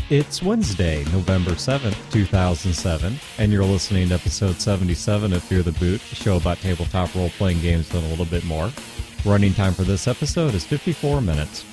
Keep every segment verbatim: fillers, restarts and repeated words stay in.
It's Wednesday, November seventh, two thousand seven, and you're listening to episode seventy-seven of Fear the Boot, a show about tabletop role-playing games and a little bit more. Running time for this episode is fifty-four minutes.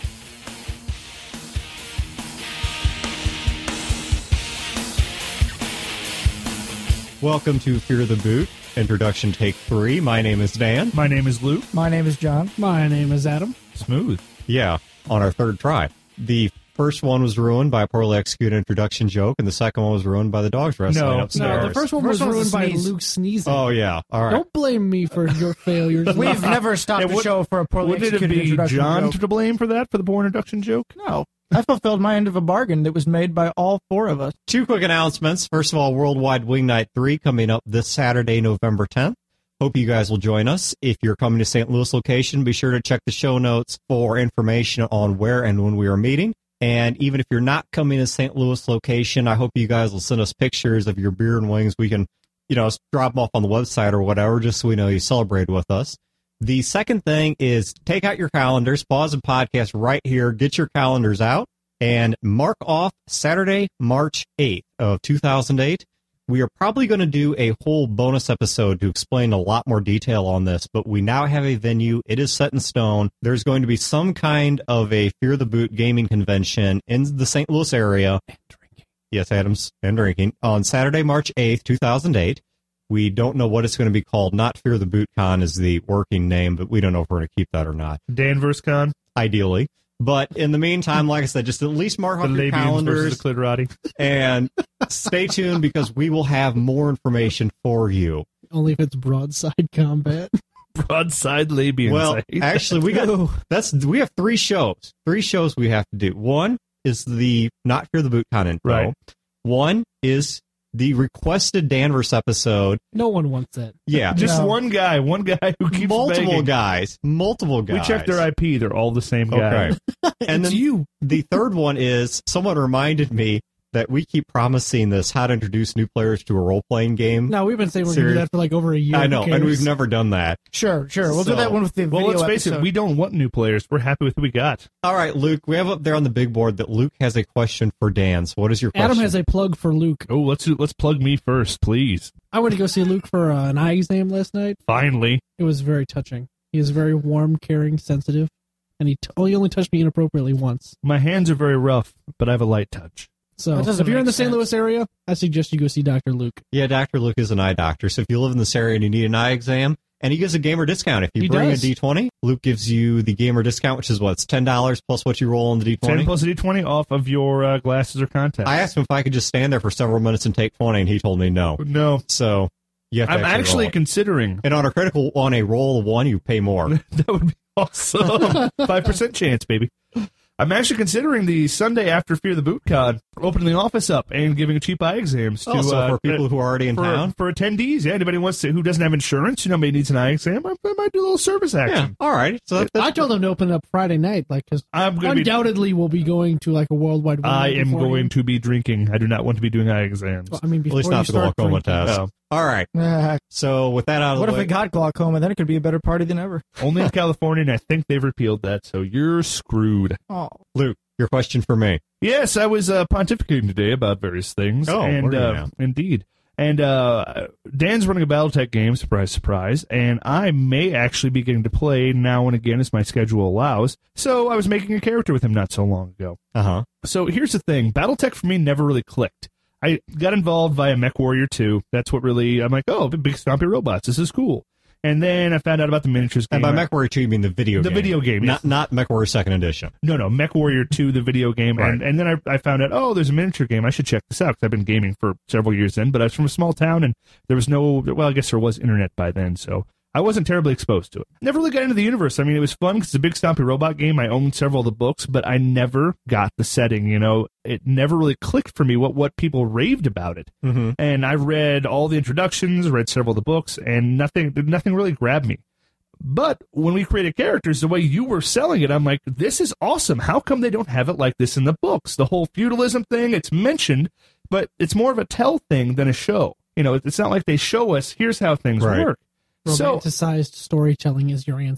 Welcome to Fear the Boot, Introduction Take three. My name is Dan. My name is Luke. My name is John. My name is Adam. Smooth. Yeah, on our third try. The first one was ruined by a poorly executed introduction joke, and the second one was ruined by the dogs wrestling No, upstairs. No, the first one First was one was ruined a by sneeze. Luke sneezing. Oh, yeah. All right. Don't blame me for your failures. We've never stopped It the would- show for a poorly Wouldn't it executed be introduction John joke. to blame for that, for the poor introduction joke? No. I fulfilled my end of a bargain that was made by all four of us. Two quick announcements. First of all, Worldwide Wing Night three coming up this Saturday, November tenth. Hope you guys will join us. If you're coming to Saint Louis location, be sure to check the show notes for information on where and when we are meeting. And even if you're not coming to Saint Louis location, I hope you guys will send us pictures of your beer and wings. We can, you know, drop them off on the website or whatever, just so we know you celebrated with us. The second thing is take out your calendars, pause the podcast right here, get your calendars out, and mark off Saturday, March eighth of two thousand eight. We are probably going to do a whole bonus episode to explain a lot more detail on this, but we now have a venue. It is set in stone. There's going to be some kind of a Fear the Boot gaming convention in the Saint Louis area. And drinking. Yes, Adams, and drinking. On Saturday, March eighth, two thousand eight. We don't know what it's going to be called. Not Fear the Boot Con is the working name, but we don't know if we're going to keep that or not. Danvers Con? Ideally. But in the meantime, like I said, just at least mark The off your Labians calendars versus the Clitorati. and stay tuned because we will have more information for you. Only if it's broadside combat. Broadside Labians. Well, I hate actually, we got that's we have three shows. Three shows we have to do. One is the Not Fear the Boot Con info. Right. One is the requested Danvers episode. No one wants that. Yeah, Just No. one guy, one guy who keeps multiple begging. guys, multiple guys. We checked their I P. They're all the same guy. Okay. And It's then you. the third one is someone reminded me that we keep promising this how to introduce new players to a role-playing game. No, we've been saying we're going to do Serious? that for like over a year. I know, Who and cares? we've never done that. Sure, sure. We'll So- do that one with the Well, video let's face episode. it, we don't want new players. We're happy with who we got. All right, Luke, we have up there on the big board that Luke has a question for Dan. So what is your question? Adam has a plug for Luke. Oh, let's do, let's plug me first, please. I went to go see Luke for uh, an eye exam last night. Finally. It was very touching. He is very warm, caring, sensitive, and he, t- oh, he only touched me inappropriately once. My hands are very rough, but I have a light touch. So That doesn't if you're in make the Saint sense. Louis area, I suggest you go see Doctor Luke. Yeah, Doctor Luke is an eye doctor. So if you live in this area and you need an eye exam, and he gives a gamer discount. If you He bring does. a D twenty, Luke gives you the gamer discount, which is what? It's ten dollars plus what you roll on the D twenty? ten plus a D twenty off of your uh, glasses or contacts. I asked him if I could just stand there for several minutes and take twenty, and he told me no. No. So you have to I'm actually, actually roll it. considering. And on a critical, on a roll of one, you pay more. That would be awesome. five percent chance, baby. I'm actually considering the Sunday after Fear the Boot Con, opening the office up and giving cheap eye exams to Also, uh, for people who are already in for, town. for attendees. Yeah, anybody wants to who doesn't have insurance, you know, maybe needs an eye exam. I, I might do a little service Yeah, action. all right. So that, that's I told him to open it up Friday night, like, because I'm going to be. undoubtedly we'll be going to like a worldwide. Wing I night am beforehand. going to be drinking. I do not want to be doing eye exams. Well, I mean, at before least you not the start glaucoma drinking. test. No. All right. Ah, So with that out of what the if way, we got glaucoma? Then it could be a better party than ever. Only in California, and I think they've repealed that, so you're screwed. Oh, Luke, your question for me. Yes, I was uh, pontificating today about various things. Oh, and, were you uh, now? indeed. And uh, Dan's running a BattleTech game, surprise, surprise, and I may actually be getting to play now and again as my schedule allows. So I was making a character with him not so long ago. Uh huh. So here's the thing. BattleTech for me never really clicked. I got involved via MechWarrior two. That's what really, I'm like, oh, big stompy robots. This is cool. And then I found out about the miniatures game. And by MechWarrior two, you mean the video The game. video game, Not yes. not MechWarrior second edition. No, no, MechWarrior two, the video game. Right. And, and then I, I found out, oh, there's a miniature game. I should check this out because I've been gaming for several years then. But I was from a small town and there was no, well, I guess there was internet by then. So I wasn't terribly exposed to it. Never really got into the universe. I mean, it was fun because it's a big stompy robot game. I owned several of the books, but I never got the setting, you know. It never really clicked for me what, what people raved about it. Mm-hmm. And I read all the introductions, read several of the books, and nothing nothing really grabbed me. But when we created characters, the way you were selling it, I'm like, this is awesome. How come they don't have it like this in the books? The whole feudalism thing, it's mentioned, but it's more of a tell thing than a show. You know, it's not like they show us, here's how things Right. work. So, Romanticized storytelling is your answer.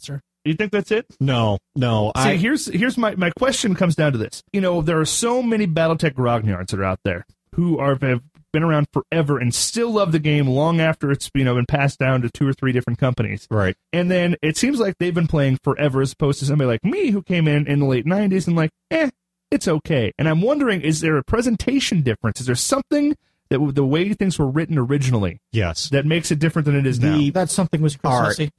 You think that's it? No, no. See, I, here's here's my, my question comes down to this. You know, there are so many Battletech grognards that are out there who are have been around forever and still love the game long after it's, you know, been passed down to two or three different companies. Right. And then it seems like they've been playing forever as opposed to somebody like me who came in in the late nineties and like, eh, it's okay. And I'm wondering, is there a presentation difference? Is there something that w- the way things were written originally yes. that makes it different than it is now? The- That something was Chris All right. Hussey.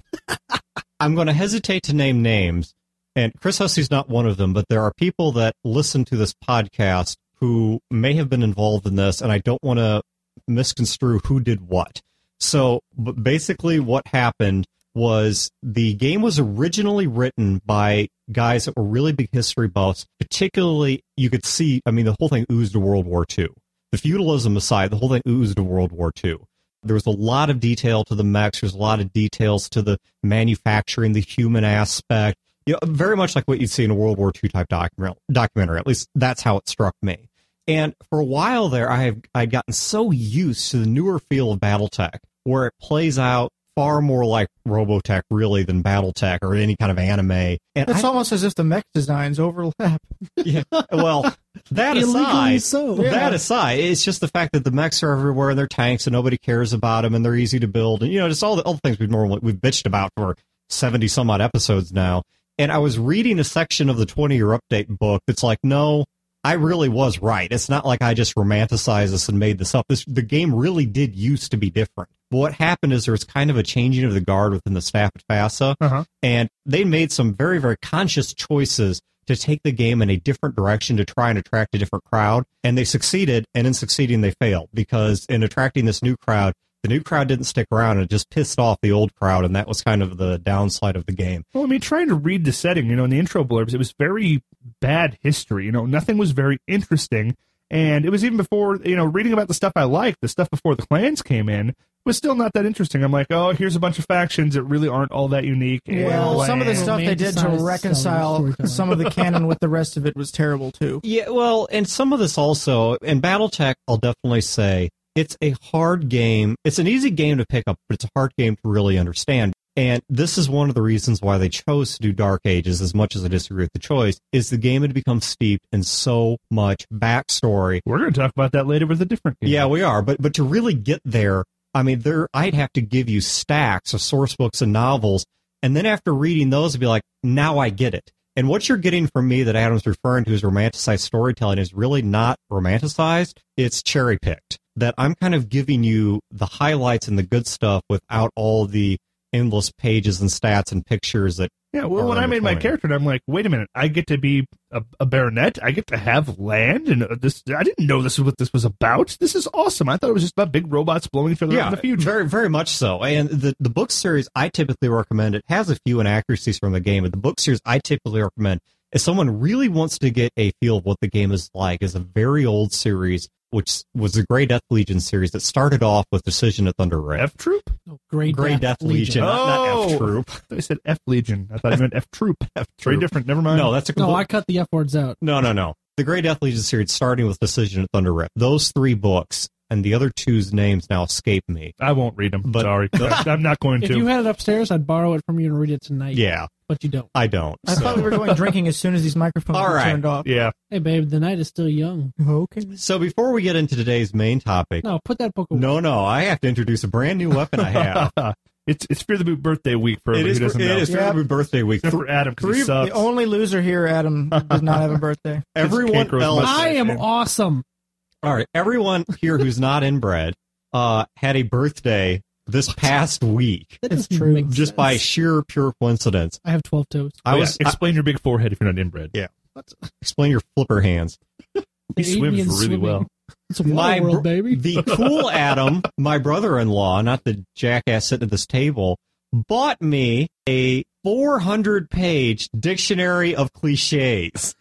I'm going to hesitate to name names, and Chris Hussey's not one of them, but there are people that listen to this podcast who may have been involved in this, and I don't want to misconstrue who did what. So, but basically what happened was the game was originally written by guys that were really big history buffs, particularly, you could see, I mean, the whole thing oozed to World War Two. The feudalism aside, the whole thing oozed to World War Two. There was a lot of detail to the mechs. There's a lot of details to the manufacturing, the human aspect. You know, very much like what you'd see in a World War Two type document, documentary. At least that's how it struck me. And for a while there, I have I'd gotten so used to the newer feel of BattleTech, where it plays out far more like Robotech, really, than BattleTech or any kind of anime. And It's I, almost as if the mech designs overlap. yeah, well, that Illegally aside, so. that aside, it's just the fact that the mechs are everywhere and they're tanks and nobody cares about them and they're easy to build and you know just all the all the things we've normally we've bitched about for seventy some odd episodes now. And I was reading a section of the twenty year update book that's like, no, I really was right. It's not like I just romanticized this and made this up. This the game really did used to be different. But what happened is there was kind of a changing of the guard within the staff at FASA, Uh-huh. and they made some very very conscious choices to take the game in a different direction to try and attract a different crowd. And they succeeded, and in succeeding, they failed, because in attracting this new crowd, the new crowd didn't stick around, and it just pissed off the old crowd, and that was kind of the downside of the game. Well, I mean, trying to read the setting, you know, in the intro blurbs, it was very bad history. You know, nothing was very interesting. And it was even before, you know, reading about the stuff I liked, the stuff before the clans came in, was still not that interesting. I'm like, oh, here's a bunch of factions that really aren't all that unique. and Well, some of the bland. stuff they did to Romanticized reconcile storytelling. some of the canon with the rest of it was terrible too. Yeah, well, and some of this also, in BattleTech, I'll definitely say, it's a hard game. It's an easy game to pick up, but it's a hard game to really understand. And this is one of the reasons why they chose to do Dark Ages, as much as I disagree with the choice, is the game had become steeped in so much backstory. We're going to talk about that later with a different game. Yeah, we are. But but to really get there, I mean, there I'd have to give you stacks of source books and novels, and then after reading those, I'd be like, now I get it. And what you're getting from me that Adam's referring to as romanticized storytelling is really not romanticized. It's cherry-picked. That I'm kind of giving you the highlights and the good stuff without all the endless pages and stats and pictures that Yeah, well, are when I made my intertwined. character, I'm like, wait a minute, I get to be a, a baronet. I get to have land, and uh, this. I didn't know this is what this was about. This is awesome. I thought it was just about big robots blowing each other up in the future. very, very much so. And the the book series I typically recommend, it has a few inaccuracies from the game, but the book series I typically recommend, if someone really wants to get a feel of what the game is like, is a very old series, which was the Grey Death Legion series that started off with Decision at Thunder Ray. F Troop? Oh, Great Grey Death Legion, not, not Oh. F Troop. I said F Legion. I thought I meant F Troop. F Very Troop. different. Never mind. No, that's a No, complete, I cut the F words out. no, no, no. The Grey Death Legion series, starting with Decision at Thunder Rip. Those three books, and the other two's names now escape me. I won't read them. But- Sorry. I'm not going If to. you had it upstairs, I'd borrow it from you and read it tonight. Yeah, But you don't. I don't. I so. thought we were going drinking as soon as these microphones All were right. turned off. yeah. Hey, babe, the night is still young. Okay. So before we get into today's main topic, No, put that book away. no, no, I have to introduce a brand new weapon I have. it's it's Fear the Boot birthday week for it everybody is, who doesn't it know. is Yeah. for birthday week. Except for Adam, because he three- sucks. The only loser here, Adam, does not have a birthday. Everyone Can't grow his else, mustache. I am Yeah. awesome. all right, everyone here who's not inbred uh, had a birthday this past week, That It's doesn't true. make just sense. by sheer pure coincidence. I have twelve toes. I Oh, yeah. was I, Explain your big forehead if you're not inbred. Yeah. explain your flipper hands. He They ate me in swims really swimming. well. It's a My water world, br- baby. The cool Adam, my brother-in-law, not the jackass sitting at this table, bought me a four hundred page dictionary of cliches.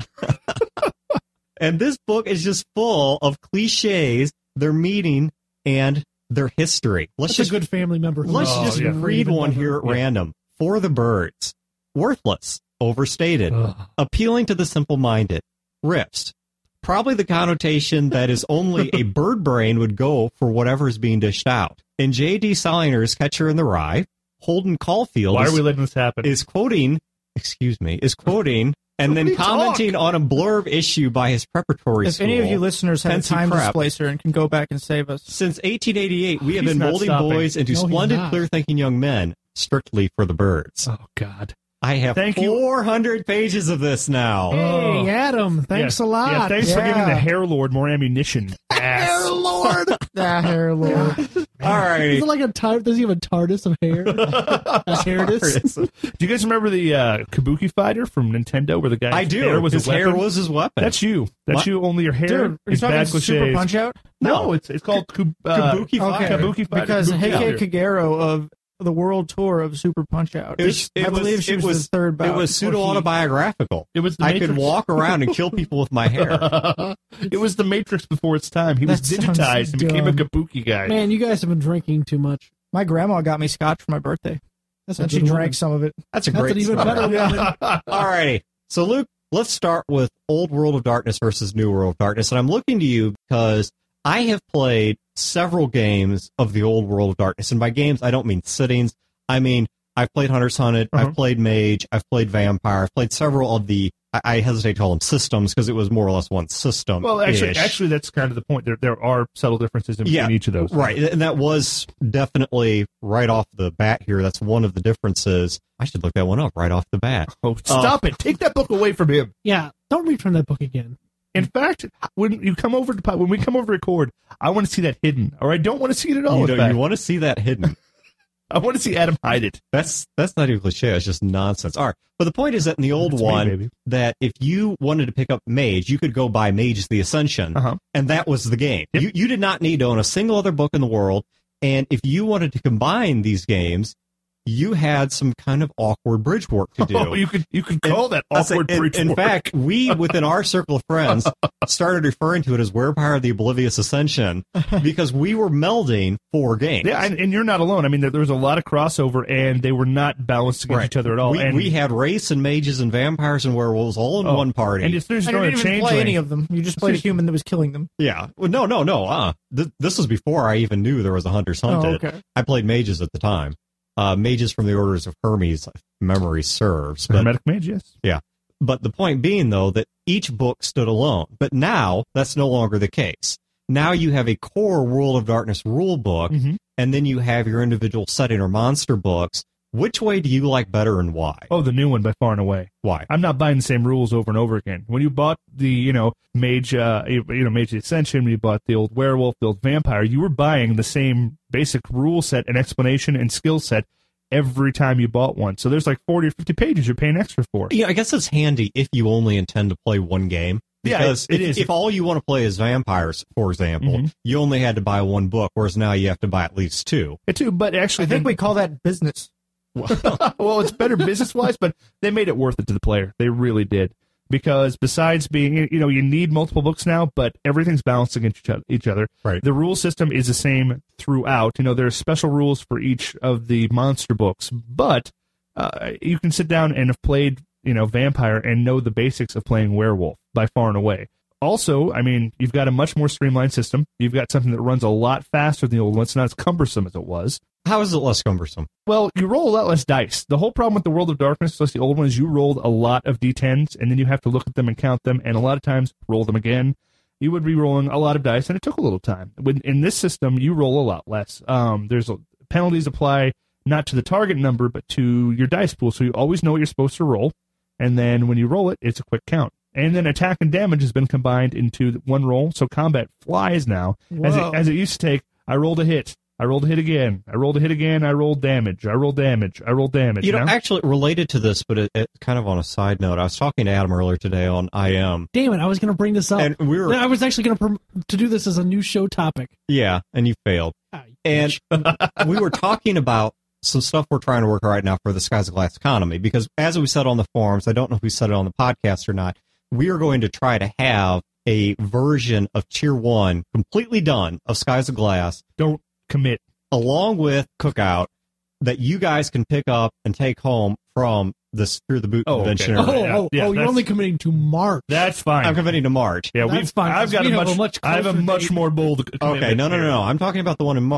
And this book is just full of cliches, their meaning, and their history. Let's That's just a good family member. let's Oh, just yeah. read one here at Yeah. random. For the birds. Worthless. Overstated. Ugh. Appealing to the simple-minded. Riffs. Probably the connotation that is only a bird brain would go for whatever is being dished out. In J D. Salinger's Catcher in the Rye, Holden Caulfield Why are is, we letting this happen? is quoting excuse me, is quoting and then commenting talk? on a blurb issue by his preparatory If school. any of you listeners have a Fancy time prep. displacer and can go back and save us. Since eighteen eighty-eight, we have He's been not molding stopping. boys into No, he's splendid, not. clear-thinking young men, strictly for the birds. Oh God. I have Thank you. four hundred pages of this now. Hey, Adam, thanks Yeah. a lot. Yeah, thanks for Yeah. giving the Hair Lord more ammunition. Ass. Lord, the hair lord. All righty. Is it like a tar- does he have a TARDIS of hair? a hairdis? Do you guys remember the uh, Kabuki fighter from Nintendo, where the guy's I do. hair was His a weapon? hair was his weapon. That's you. That's What? you. Only your hair Dude, are you is talking bad Super cliches. Punch Out? No, it's it's called Kub- uh, Kabuki Okay, Fighter. Kabuki Fighter. because Kabuki Heike Fighter. Kagero of the world tour of Super Punch Out. It was- it I was- believe she it was, was- the third bout. It was before pseudo he- autobiographical. It was the I Matrix. could walk around and kill people with my hair. It was the Matrix before its time. He was That sounds digitized and became a dumb. Kabuki guy. Man, you guys have been drinking too much. My grandma got me scotch for my birthday, That's a and she good drank woman. some of it. That's a That's great an even start. better woman. All righty. So, Luke, let's start with Old World of Darkness versus New World of Darkness. And I'm looking to you because I have played several games of the Old World of Darkness. And by games, I don't mean sittings. I mean, I've played Hunter's Hunted, Uh-huh. I've played Mage, I've played Vampire, I've played several of the, I, I hesitate to call them systems because it was more or less one system. Well, actually, actually, that's kind of the point. There, there are subtle differences in Yeah, between each of those. Right, and that was definitely right off the bat here. That's one of the differences. I should look that one up right off the bat. Oh, stop it! Take that book away from him. Yeah, don't read from that book again. In fact, when you come over to when we come over to record, I want to see that hidden, or I don't want to see it at all. You in know, fact. you want to see that hidden. I want to see Adam hide it. That's that's not even cliche. It's just nonsense. All right, but the point is that in the old That's me, one, baby. that if you wanted to pick up Mage, you could go buy Mage the Ascension, Uh-huh. and that was the game. Yep. You you did not need to own a single other book in the world, and if you wanted to combine these games, you had some kind of awkward bridge work to do. Oh, you could you could call that I'll say, awkward in, bridge in work. fact, we within our circle of friends started referring to it as Werepire the Oblivious Ascension because we were melding four games. Yeah, and, and you're not alone. I mean, there, there was a lot of crossover, and they were not balanced against Right. each other at all. We, and we had race and mages and vampires and werewolves all in Oh, one party. and if there's I no didn't even change play lane- any of them. You just played a human that was killing them. yeah, well, no, no, no. Uh, th- this was before I even knew there was a Hunter's Hunted. Oh, okay. I played mages at the time. Uh, mages from the Orders of Hermes, if memory serves. But Hermetic mage, yes. yeah, but the point being though that each book stood alone. But now that's no longer the case. Now you have a core World of Darkness rule book, Mhm. and then you have your individual setting or monster books. Which way do you like better, and why? Oh, the new one by far and away. Why? I'm not buying the same rules over and over again. When you bought the, you know, Mage, uh, you you know, Mage the Ascension, when you bought the old Werewolf, the old Vampire, you were buying the same basic rule set and explanation and skill set every time you bought one. So there's like forty or fifty pages you're paying extra for. Yeah, I guess it's handy if you only intend to play one game. Yeah, Because it- it if, is. if all you want to play is vampires, for example, Mhm. you only had to buy one book, whereas now you have to buy at least two. It too, but actually, I think then- we call that business. well, it's better business wise, but they made it worth it to the player. They really did. Because besides being, you know, you need multiple books now, but everything's balanced against each other. Each other. Right. The rule system is the same throughout. You know, there are special rules for each of the monster books, but uh, you can sit down and have played, you know, Vampire and know the basics of playing Werewolf by far and away. Also, I mean, you've got a much more streamlined system. You've got something that runs a lot faster than the old one. It's not as cumbersome as it was. How is it less cumbersome? Well, you roll a lot less dice. The whole problem with the World of Darkness, plus the old one, is you rolled a lot of d tens, and then you have to look at them and count them, and a lot of times roll them again. You would be rolling a lot of dice, and it took a little time. When, in this system, you roll a lot less. Um, there's a, penalties apply not to the target number, but to your dice pool, so you always know what you're supposed to roll, and then when you roll it, it's a quick count. And then attack and damage has been combined into one roll, so combat flies now. As Whoa. it, as it used to take, I rolled a hit. I rolled a hit again. I rolled a hit again. I rolled damage. I rolled damage. I rolled damage. You know, now? actually related to this, but it, it, kind of on a side note, I was talking to Adam earlier today on I M, Damn it! I was going to bring this up. and we were, I was actually going to prom- to do this as a new show topic. yeah, and you failed. Ah, you And bitch. we were talking about some stuff we're trying to work right now for the Skies of Glass economy, because as we said on the forums, I don't know if we said it on the podcast or not, we are going to try to have a version of Tier one completely done of Skies of Glass, Don't commit. along with Cookout, that you guys can pick up and take home from this through the boot Oh, convention. okay. oh, area. yeah, oh, yeah, oh, you're that's- only committing to March. That's fine. I'm committing to March. yeah, That's we've, fine, I've 'cause got we a have much, a much I have a closer much date. more bold commitment Okay, no, no, no, here. no. I'm talking about the one in March.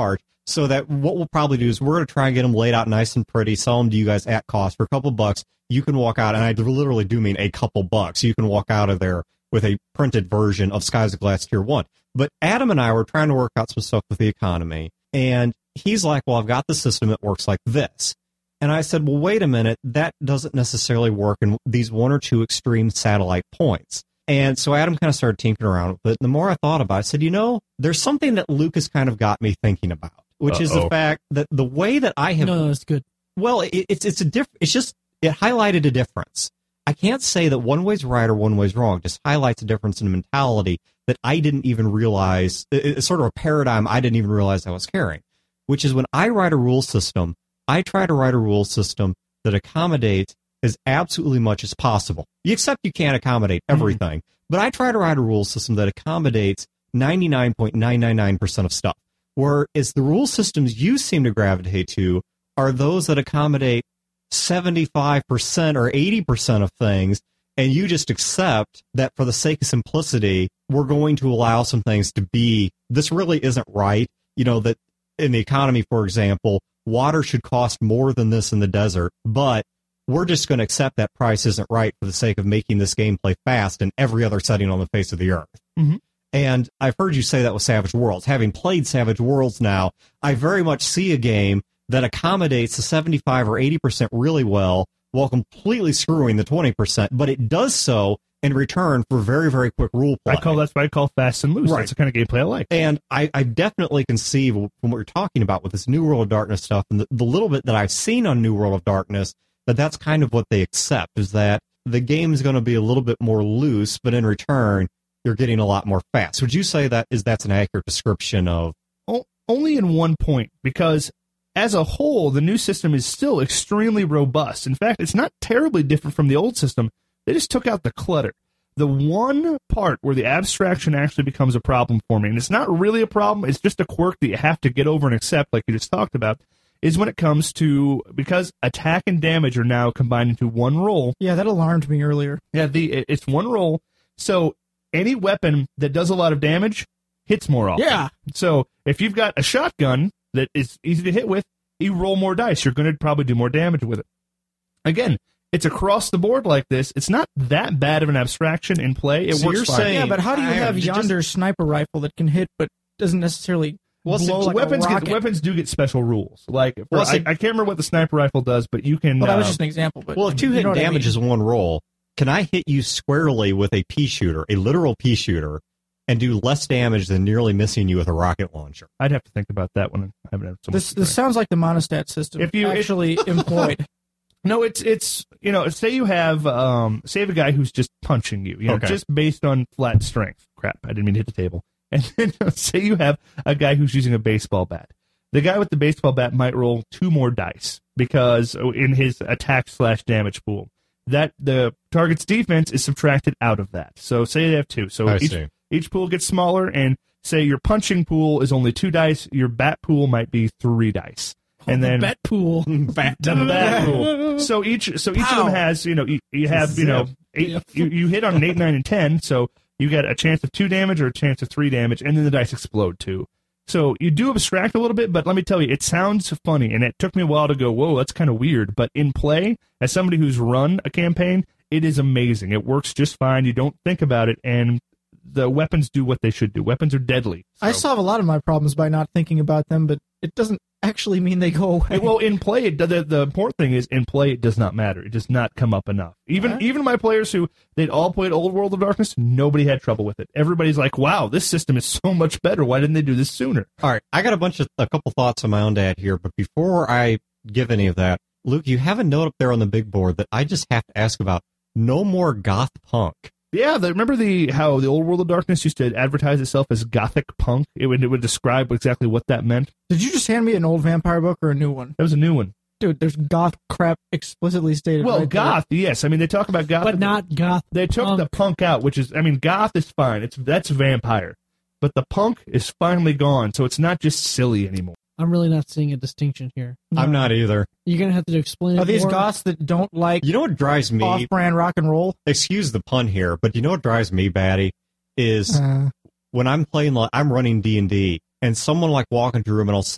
So that what we'll probably do is we're going to try and get them laid out nice and pretty, sell them to you guys at cost for a couple bucks. You can walk out, and I literally do mean a couple bucks. You can walk out of there with a printed version of Skies of Glass Tier one. But Adam and I were trying to work out some stuff with the economy, and he's like, well, I've got the system. It works like this. And I said, well, wait a minute. That doesn't necessarily work in these one or two extreme satellite points. And so Adam kind of started tinkering around with it. The more I thought about it, I said, you know, there's something that Lucas kind of got me thinking about, which Uh-oh. is the fact that the way that I have... No, no, it's good. Well, it, it's it's a diff, It's just, it highlighted a difference. I can't say that one way's right or one way's wrong. It just highlights a difference in mentality that I didn't even realize. It's sort of a paradigm I didn't even realize I was carrying, which is when I write a rule system, I try to write a rule system that accommodates as absolutely much as possible. Except you can't accommodate everything. Mm-hmm. But I try to write a rule system that accommodates ninety-nine point nine nine nine percent of stuff. Whereas the rule systems you seem to gravitate to are those that accommodate seventy-five percent or eighty percent of things, and you just accept that for the sake of simplicity, we're going to allow some things to be, this really isn't right. You know, that in the economy, for example, water should cost more than this in the desert, but we're just going to accept that price isn't right for the sake of making this gameplay fast in every other setting on the face of the earth. Mm-hmm. And I've heard you say that with Savage Worlds. Having played Savage Worlds now, I very much see a game that accommodates the seventy-five or eighty percent really well while completely screwing the twenty percent, but it does so in return for very, very quick rule play. I call that's what I call fast and loose. Right. That's the kind of gameplay I like. And I, I definitely conceive from what you're talking about with this New World of Darkness stuff and the, the little bit that I've seen on New World of Darkness, that that's kind of what they accept, is that the game is going to be a little bit more loose, but in return, you're getting a lot more fast. Would you say that is that's an accurate description of... Oh, only in one point, because as a whole, the new system is still extremely robust. In fact, it's not terribly different from the old system. They just took out the clutter. The one part where the abstraction actually becomes a problem for me, and it's not really a problem, it's just a quirk that you have to get over and accept, like you just talked about, is when it comes to, because attack and damage are now combined into one roll. Yeah, that alarmed me earlier. Yeah, the it's one roll, so any weapon that does a lot of damage hits more often. Yeah. So if you've got a shotgun that is easy to hit with, you roll more dice. You're going to probably do more damage with it. Again, it's across the board like this. It's not that bad of an abstraction in play. It so works you're fine. saying, yeah, but how do you I have have yonder just, sniper rifle that can hit but doesn't necessarily well, blow so like weapons a rocket? get, weapons do get special rules. Like for, well, I, I can't remember what the sniper rifle does, but you can. Well, that was uh, just an example. But well, if two you hit know damage I mean. is one roll, can I hit you squarely with a pea shooter, a literal pea shooter, and do less damage than nearly missing you with a rocket launcher? I'd have to think about that one. I haven't had so This much this sounds like the monostat system. If you- actually employed. No, it's it's you know, say you have um say you have a guy who's just punching you, you know, Okay. just based on flat strength. Crap, I didn't mean to hit the table. And then say you have a guy who's using a baseball bat. The guy with the baseball bat might roll two more dice because in his attack slash damage pool, that the target's defense is subtracted out of that. So say they have two. So I each see. each pool gets smaller, and say your punching pool is only two dice, your bat pool might be three dice. And then bet pool. Bat the bat pool. So each so each of them has, you know, you, you have, you know, eight, you, you hit on an eight, nine, and ten, so you get a chance of two damage or a chance of three damage, and then the dice explode too. So you do abstract a little bit, but let me tell you, it sounds funny, and it took me a while to go, whoa, that's kind of weird. But in play, as somebody who's run a campaign, it is amazing. It works just fine. You don't think about it, and the weapons do what they should do. Weapons are deadly. So. I solve a lot of my problems by not thinking about them, but it doesn't actually mean they go away. Well, in play, it, the, the important thing is in play, it does not matter. It does not come up enough. Even Right. even my players who they'd all played Old World of Darkness, nobody had trouble with it. Everybody's like, "Wow, this system is so much better. Why didn't they do this sooner?" All right, I got a bunch of a couple thoughts on my own dad here, but before I give any of that, Luke, you have a note up there on the big board that I just have to ask about. No more goth punk. Yeah, the, remember the how the Old World of Darkness used to advertise itself as gothic punk? It would it would describe exactly what that meant. Did you just hand me an old vampire book or a new one? That was a new one. Dude, there's goth crap explicitly stated. Well, right goth, yes. I mean, they talk about goth, But not goth. They took punk. the punk out, which is, I mean, goth is fine. It's that's vampire, but the punk is finally gone, so it's not just silly anymore. I'm really not seeing a distinction here. I'm not either. You're gonna have to explain. Are it these more. goths that don't like You know what drives me? off-brand rock and roll? Excuse the pun here, but you know what drives me batty is Uh, when I'm playing, like I'm running D and D, and someone like walk into a room and I'll say,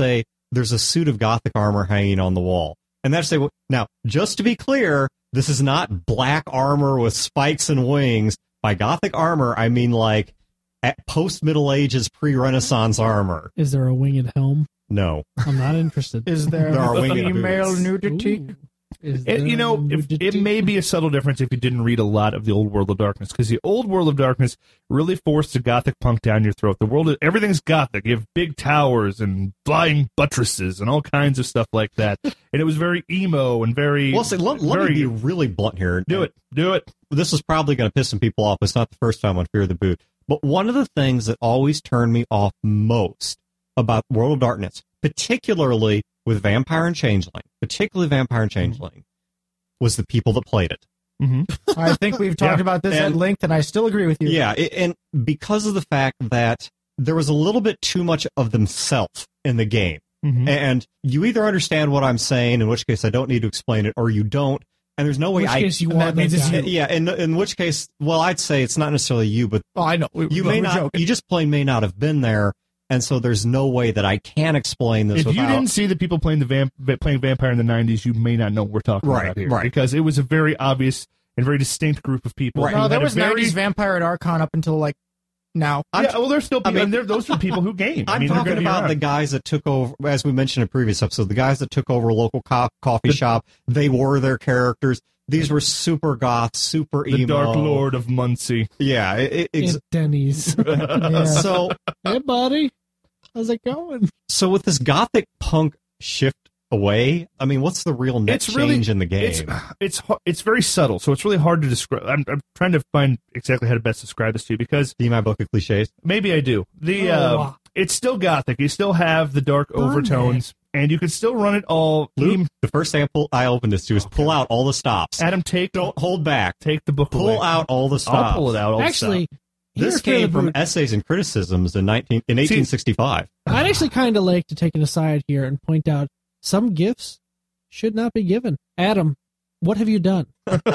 there's a suit of Gothic armor hanging on the wall. And that's say, now, just to be clear, this is not black armor with spikes and wings. By Gothic armor, I mean like at post-Middle Ages, pre-Renaissance armor. Is there a winged helm? No. I'm not interested. Is there, There are winged female boots. nudity? Ooh. Is It, you there know, if, nudity? it may be a subtle difference if you didn't read a lot of the old World of Darkness, because the old World of Darkness really forced the Gothic punk down your throat. The world, everything's Gothic. You have big towers and flying buttresses and all kinds of stuff like that. And it was very emo and very. Well, see, let, let very, me be really blunt here. do it, do it. This is probably going to piss some people off. It's not the first time on Fear the Boot. But one of the things that always turned me off most about World of Darkness, particularly with Vampire and Changeling, particularly Vampire and Changeling, was the people that played it. Mm-hmm. I think we've talked Yeah. about this at And- length, and I still agree with you. Yeah, it, and because of the fact that there was a little bit too much of themselves in the game. Mm-hmm. And you either understand what I'm saying, in which case I don't need to explain it, or you don't. And there's no way In which I. case you and are that means that it's guy. you. Yeah, in in which case, well, I'd say it's not necessarily you, but Oh, I know. We, you we, may we're not. joking. You just plain may not have been there, and so there's no way that I can explain this If you without. didn't see the people playing the vamp, playing Vampire in the nineties, you may not know what we're talking Right, about here, right. because it was a very obvious and very distinct group of people. Right. who No, had there a was very, nineties Vampire at Archon up until, like, now. I'm- Yeah, well, there's still people. I mean- and they're- those are people who game. I I'm mean, they're talking gonna be about around. the guys that took over, as we mentioned in a previous episode, the guys that took over a local co- coffee shop. They were their characters. These were super goth, super the emo. Dark Lord of Muncie. Yeah. It, it, ex- At Denny's. Yeah. So, Hey, buddy. How's it going? so with this gothic punk shift away, I mean, what's the real net It's really- change in the game? It's it's hu- it's very subtle, so it's really hard to describe. I'm, I'm trying to find exactly how to best describe this to you, because See my book of cliches? maybe I do. The Oh, uh, wow. it's still gothic. You still have the dark Burn overtones, and you can still run it all. Luke, Em- the first sample I opened this to is pull out all the stops. Adam, take Don't hold back. take the book Pull away. out all the stops. I'll pull it out. All the Actually, stuff. This here, came Philip, from essays and criticisms in nineteen in eighteen sixty-five. I'd actually kind of like to take an aside here and point out some gifts should not be given. Adam, what have you done?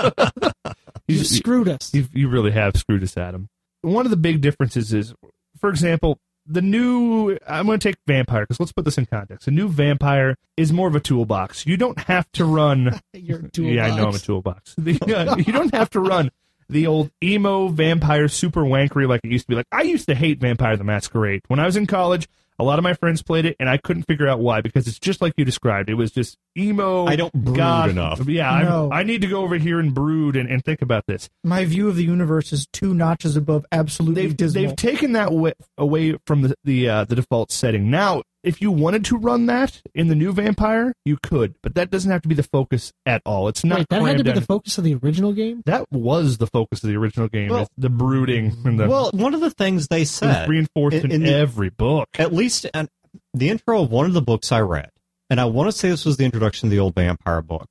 You You- screwed us. You, you really have screwed us, Adam. One of the big differences is, for example, the new. I'm going to take Vampire, because let's put this in context. The new Vampire is more of a toolbox. You don't have to run. Your Yeah, I know I'm a toolbox. The, uh, you don't have to run the old emo vampire super wankery like it used to be. Like, I used to hate Vampire the Masquerade. When I was in college, a lot of my friends played it, and I couldn't figure out why, because it's just like you described. It was just emo. I don't brood goth. enough. Yeah, I'm- No. I need to go over here and brood and, and think about this. My view of the universe is two notches above absolutely They've, dismal. they've taken that wa- away from the the, uh, the default setting. Now, if you wanted to run that in the new Vampire, you could, but that doesn't have to be the focus at all. It's not Wait, that had to crammed be the in. focus of the original game? That was the focus of the original game. Well- is the brooding and the Well, one of the things they it was said, reinforced in, in- in the- every book. at least in the intro of one of the books I read, and I want to say this was the introduction to the old Vampire book,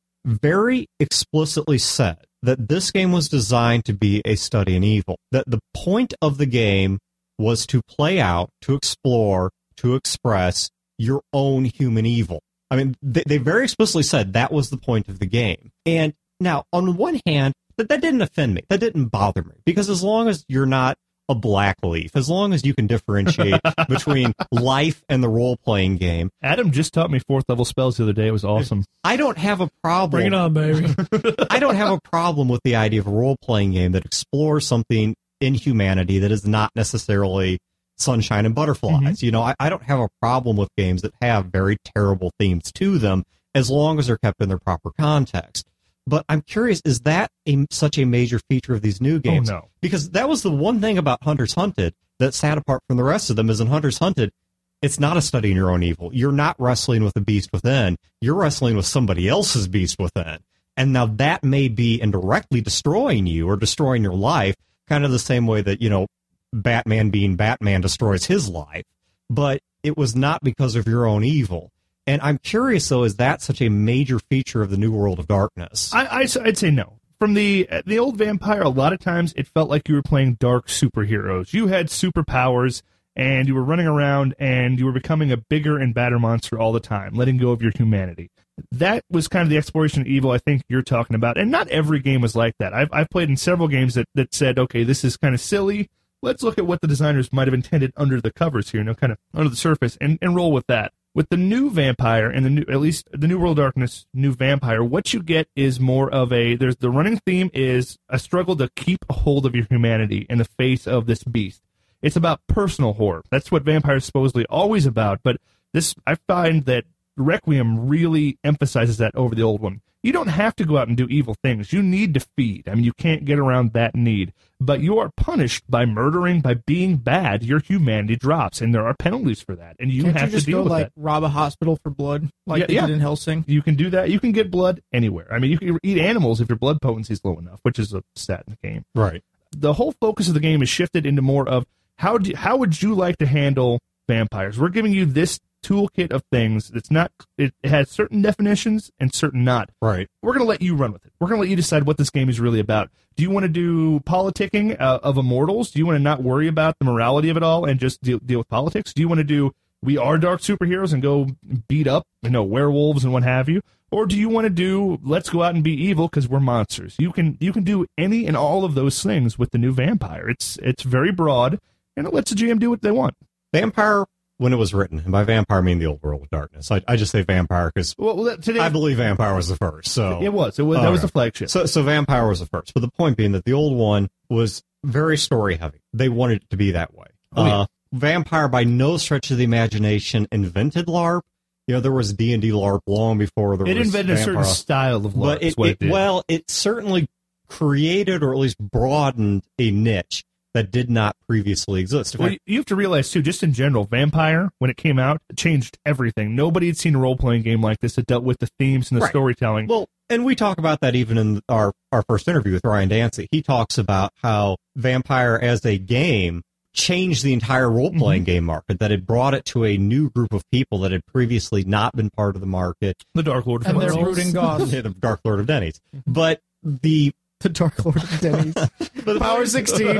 very explicitly said that this game was designed to be a study in evil. That the point of the game was to play out, to explore, to express your own human evil. I mean, they, they very explicitly said that was the point of the game. And now, on one hand, that, that didn't offend me. That didn't bother me. Because as long as you're not a black leaf, as long as you can differentiate between life and the role-playing game, Adam just taught me fourth level spells the other day. It was awesome. I don't have a problem. Bring it on, baby. I don't have a problem with the idea of a role-playing game that explores something in humanity that is not necessarily sunshine and butterflies. You know, I, I don't have a problem with games that have very terrible themes to them, as long as they're kept in their proper context. But I'm curious, is that a, such a major feature of these new games? Oh, no. Because that was the one thing about Hunters Hunted that sat apart from the rest of them, is in Hunters Hunted, it's not a study in your own evil. You're not wrestling with the beast within. You're wrestling with somebody else's beast within. And now that may be indirectly destroying you or destroying your life, kind of the same way that, you know, Batman being Batman destroys his life. But it was not because of your own evil. And I'm curious, though, is that such a major feature of the new World of Darkness? I, I, I'd say no. From the the old Vampire, a lot of times it felt like you were playing dark superheroes. You had superpowers, and you were running around, and you were becoming a bigger and badder monster all the time, letting go of your humanity. That was kind of the exploration of evil I think you're talking about. And not every game was like that. I've, I've played in several games that, that said, okay, this is kind of silly. Let's look at what the designers might have intended under the covers here, you know, kind of under the surface, and, and roll with that. With the new Vampire and the new, at least the New World of Darkness, new Vampire, what you get is more of a, there's the running theme is a struggle to keep a hold of your humanity in the face of this beast. It's about personal horror. That's what Vampire is supposedly always about, but this, I find that Requiem really emphasizes that over the old one. You don't have to go out and do evil things. You need to feed. I mean, you can't get around that need. But you are punished by murdering, by being bad. Your humanity drops, and there are penalties for that. And you Can't have you just to deal go, with like, that. rob a hospital for blood, like Yeah, they yeah. did in Helsing? You can do that. You can get blood anywhere. I mean, you can eat animals if your blood potency is low enough, which is a stat in the game. Right. The whole focus of the game is shifted into more of how do, how would you like to handle vampires? We're giving you this toolkit of things. It's not. It has certain definitions and certain not. Right. We're going to let you run with it. We're going to let you decide what this game is really about. Do you want to do politicking uh, of immortals? Do you want to not worry about the morality of it all and just deal, deal with politics? Do you want to do we are dark superheroes and go beat up, you know, werewolves and what have you? Or do you want to do let's go out and be evil because we're monsters? You can you can do any and all of those things with the new Vampire. It's it's very broad and it lets the G M do what they want. Vampire, when it was written, and by Vampire I mean the old World of Darkness. I, I just say Vampire because Well, well, that- today I believe Vampire was the first. So it was. It was that was Okay. the flagship. So, so Vampire was the first. But the point being that the old one was very story heavy. They wanted it to be that way. Oh, yeah. uh, Vampire, by no stretch of the imagination, invented LARP. You know, there was D and D LARP long before there It was invented a Vampire. certain style of lore. But it, what it, it did. well, it certainly created or at least broadened a niche that did not previously exist. In Well, fact, you have to realize, too, just in general, Vampire, when it came out, it changed everything. Nobody had seen a role-playing game like this that dealt with the themes and the Right. storytelling. Well, and we talk about that even in our, our first interview with Ryan Dancy. He talks about how Vampire as a game changed the entire role-playing Mm-hmm. game market, that it brought it to a new group of people that had previously not been part of the market. the Dark Lord of And they're Fellowship. brooding gods. The Dark Lord of Denny's. But the... The Dark Lord of Denny's. Power sixteen.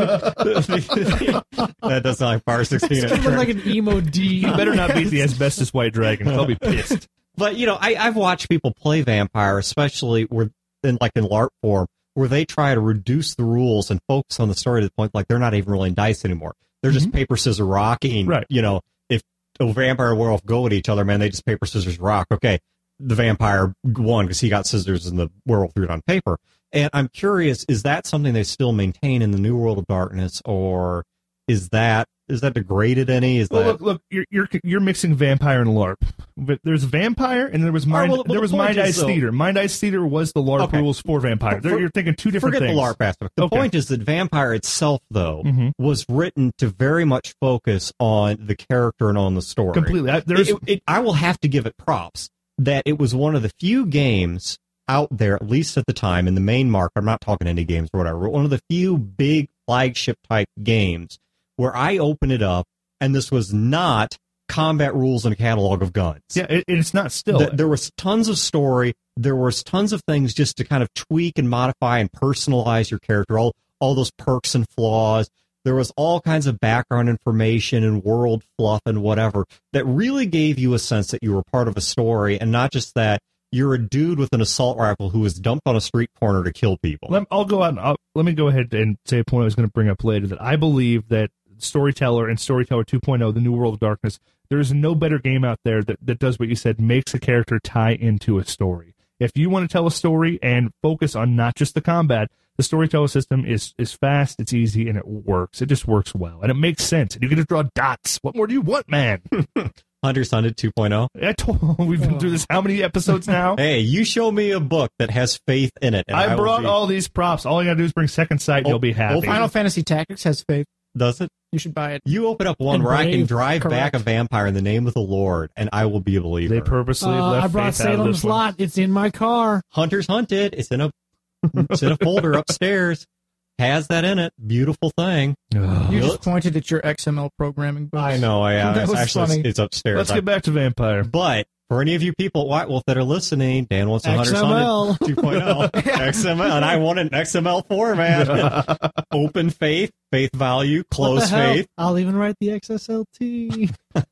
That does sound like Power sixteen. It's kind of like an emo D. You better not beat the asbestos white dragon. They'll be pissed. But, you know, I, I've watched people play Vampire, especially where, in, like in LARP form, where they try to reduce the rules and focus on the story to the point like they're not even rolling dice anymore. They're just paper, scissors, rocking. Right. You know, if a vampire and werewolf go at each other, man, they just paper, scissors, rock. Okay, the vampire won because he got scissors and the werewolf threw it on paper. And I'm curious, is that something they still maintain in the New World of Darkness, or is that is that degraded any? Is Well, that look, look, you're you're you're mixing Vampire and LARP. But there's Vampire, and there was Mind. well, well, there the was point Mind is, Ice though- Theater. Mind Ice Theater was the LARP Okay. rules for Vampire. There, For- you're thinking two different Forget things. the LARP aspect. The Okay. point is that Vampire itself, though, Mhm. was written to very much focus on the character and on the story. Completely. I, there's It, it, it- I will have to give it props that it was one of the few games out there, at least at the time, in the main market. I'm not talking indie games or whatever. One of the few big flagship type games where I open it up and this was not combat rules and a catalog of guns. yeah, it, it's not still. Th- there was tons of story. There was tons of things just to kind of tweak and modify and personalize your character. All all those perks and flaws. There was all kinds of background information and world fluff and whatever that really gave you a sense that you were part of a story and not just that you're a dude with an assault rifle who was dumped on a street corner to kill people. Let, I'll go out and I'll, let me go ahead and say a point I was going to bring up later that I believe that Storyteller and Storyteller two point oh, The New World of Darkness, there is no better game out there that, that does what you said, makes a character tie into a story. If you want to tell a story and focus on not just the combat, the Storyteller system is, is fast, it's easy, and it works. It just works well. And it makes sense. And you can just draw dots. What more do you want, man? Hunter's Hunted two point oh. I told, we've been through this how many episodes now? Hey, you show me a book that has faith in it. And I I will brought be- all these props. All you got to do is bring Second Sight, and Oh, you'll be happy. oh, Final Fantasy Tactics has faith. Does it? You should buy it. You open up one And where I can Brave, drive back correct. a vampire in the name of the Lord, and I will be a believer. They purposely Uh, left I brought faith out of Salem's this one. Lot. It's in my car. Hunter's Hunted. It's in a it's in a folder upstairs. Has that in it. Beautiful thing. Ugh. You Look. just pointed at your X M L programming books. I know. I uh, That it's was actually funny. it's, it's upstairs. Let's I- get back to Vampire. but for any of you people at White Wolf that are listening, Dan wants a Hunter's X M L. Hunted two point oh X M L, and I want an X M L format. Open faith, faith value, What the close hell? faith. I'll even write the X S L T.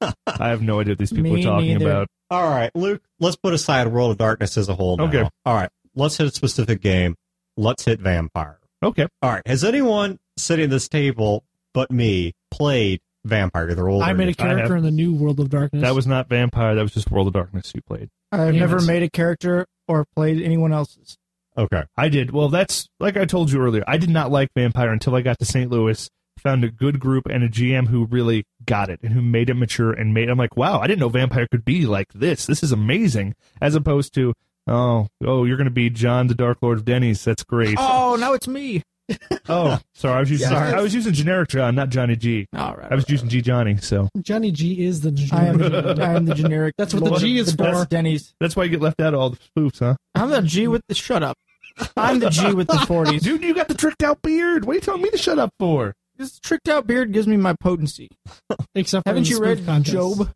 I have no idea what these people Me are talking neither. about. All right, Luke. Let's put aside World of Darkness as a whole. Now. Okay. All right. Let's hit a specific game. Let's hit Vampire. Okay. All right. Has anyone sitting at this table but me played Vampire, either old I or made new. a character have- in the new World of Darkness. That was not Vampire. That was just World of Darkness you played. I've Damn never it. made a character or played anyone else's. Okay. I did. Well, that's like I told you earlier. I did not like Vampire until I got to Saint Louis, found a good group and a G M who really got it and who made it mature and made. I'm like, wow, I didn't know Vampire could be like this. This is amazing. As opposed to, oh, oh, you're going to be John the Dark Lord of Denny's. That's great. Oh, now it's me. Oh, sorry, I was using Yes. I was using generic John, not Johnny G. All right. I was using G Johnny. So Johnny G is the I am, generic. I am the generic. That's what the Lord G of is the for. best Denny's. that's why you get left out of all the spoofs, huh? I'm the G with the shut up. I'm the G with the forties. Dude, you got the tricked out beard. What are you telling me to shut up for? This tricked out beard gives me my potency. Except for Haven't the you spoof read contest. Job?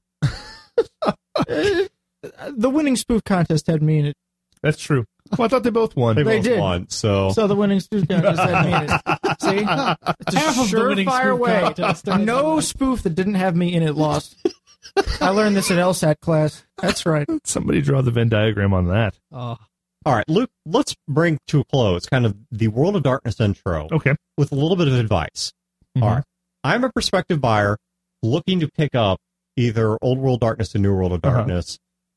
Uh, the winning spoof contest had me in it. That's true. Well, I thought they both won. They, They both did. won, so So the winning spoof contest had me in it. See? It's a Half of the winning surefire spoof way. contest. No spoof that didn't have me in it lost. I learned this at LSAT class. That's right. Somebody draw the Venn diagram on that. Oh, all right, Luke, let's bring to a close kind of the World of Darkness intro Okay. with a little bit of advice. Mhm. All right. I'm a prospective buyer looking to pick up either Old World Darkness or New World of Uh-huh. Darkness.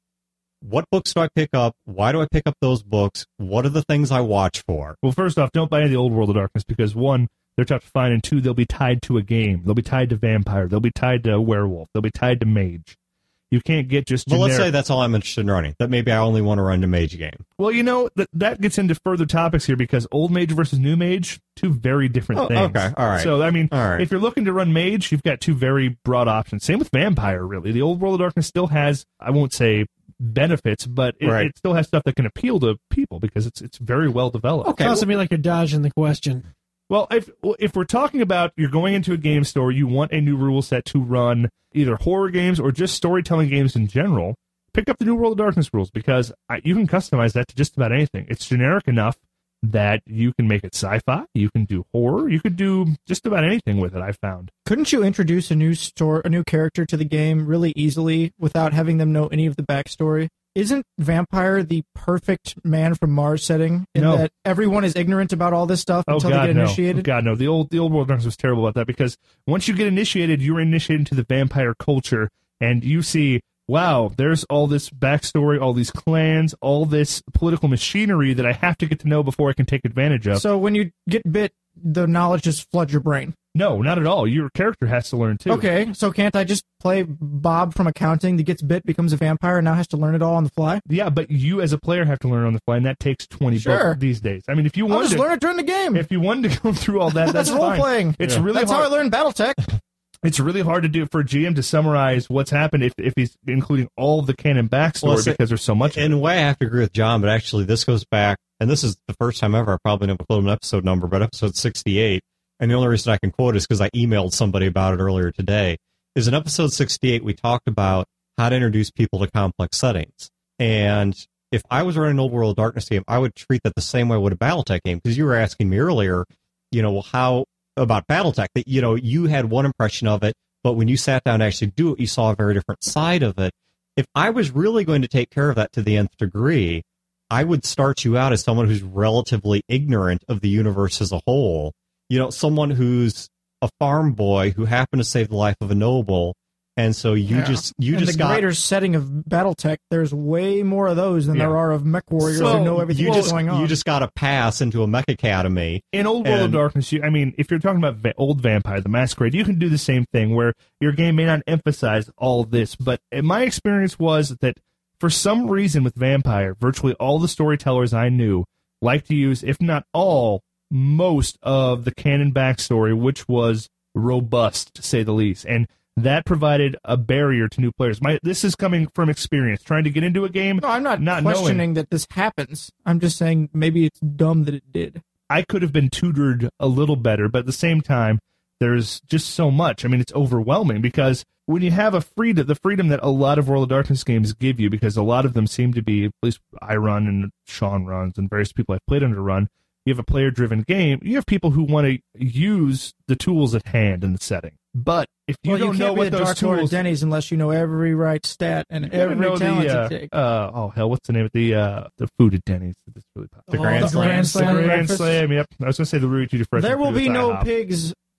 What books do I pick up? Why do I pick up those books? What are the things I watch for? Well, first off, don't buy any of the old World of Darkness because, one, they're tough to find, and two, they'll be tied to a game. They'll be tied to vampire. They'll be tied to werewolf. They'll be tied to mage. You can't get just But generic. let's say that's all I'm interested in running. That maybe I only want to run the mage game. Well, you know, th- that gets into further topics here because old mage versus new mage, two very different Oh, things. okay, all right. So, I mean, All right. if you're looking to run mage, you've got two very broad options. Same with vampire, really. The old World of Darkness still has, I won't say benefits, but it, Right. it still has stuff that can appeal to people because it's it's very well developed. Okay. sounds to me like you're dodging the question. Well, if if we're talking about you're going into a game store, you want a new rule set to run either horror games or just storytelling games in general, pick up the New World of Darkness rules because I, you can customize that to just about anything. It's generic enough that you can make it sci-fi, you can do horror, you could do just about anything with it, I found. Couldn't you introduce a new store, a new character to the game really easily without having them know any of the backstory? Isn't Vampire the perfect man from Mars setting in No. that everyone is ignorant about all this stuff Oh until God, they get no! initiated? Oh, God, no! The old the old World of Darkness was terrible about that because once you get initiated, you're initiated into the vampire culture, and you see, wow, there's all this backstory, all these clans, all this political machinery that I have to get to know before I can take advantage of. So when you get bit, the knowledge just floods your brain. No, not at all. Your character has to learn too. Okay, so can't I just play Bob from accounting that gets bit, becomes a vampire, and now has to learn it all on the fly? Yeah, but you as a player have to learn on the fly, and that takes twenty Sure. books these days. I mean, if you I'll wanted just to, learn it during the game. if you wanted to go through all that, that's, That's role fine. playing. It's Yeah. really That's hard. how I learned BattleTech. It's really hard to do for a G M to summarize what's happened if, if he's including all the canon backstory Well, so- because there's so much. of In it. a way, I have to agree with John, but actually, this goes back, and this is the first time ever I probably never quoted an episode number, but episode sixty-eight. And the only reason I can quote is because I emailed somebody about it earlier today. Is in episode sixty-eight, we talked about how to introduce people to complex settings. And if I was running an Old World of Darkness game, I would treat that the same way I would a BattleTech game, because you were asking me earlier, you know, how about BattleTech, that, you know, you had one impression of it, but when you sat down to actually do it, you saw a very different side of it. If I was really going to take care of that to the nth degree, I would start you out as someone who's relatively ignorant of the universe as a whole. You know, someone who's a farm boy who happened to save the life of a noble, and so you Yeah. just you In just the got greater setting of BattleTech, there's way more of those than Yeah. there are of mech warriors So, who know everything you that's just going on. you just got to pass into a mech academy. In Old World of And- Darkness, you, I mean, if you're talking about va- Old Vampire, the Masquerade, you can do the same thing where your game may not emphasize all this, but my experience was that for some reason with Vampire, virtually all the storytellers I knew like to use, if not all, most of the canon backstory, which was robust, to say the least. And that provided a barrier to new players. My This is coming from experience, trying to get into a game. no, I'm not, not questioning that this happens. I'm just saying maybe it's dumb that it did. I could have been tutored a little better, but at the same time, there's just so much. I mean, it's overwhelming because when you have a freedom, the freedom that a lot of World of Darkness games give you, because a lot of them seem to be, at least I run and Sean runs and various people I've played under run, you have a player-driven game, you have people who want to use the tools at hand in the setting. But if you well, don't you know can't what be the those Dark Lord of tools... Denny's unless you know every right stat and You gotta every know talent the, uh, you take. uh, oh, hell, what's the name of the uh, the food at Denny's? That's really popular. The Grand the Slam. Grand Slam The Grand breakfast. Slam, yep. I was going to say the Rudy Tutti Fresh. There will because be it's no IHOP. pigs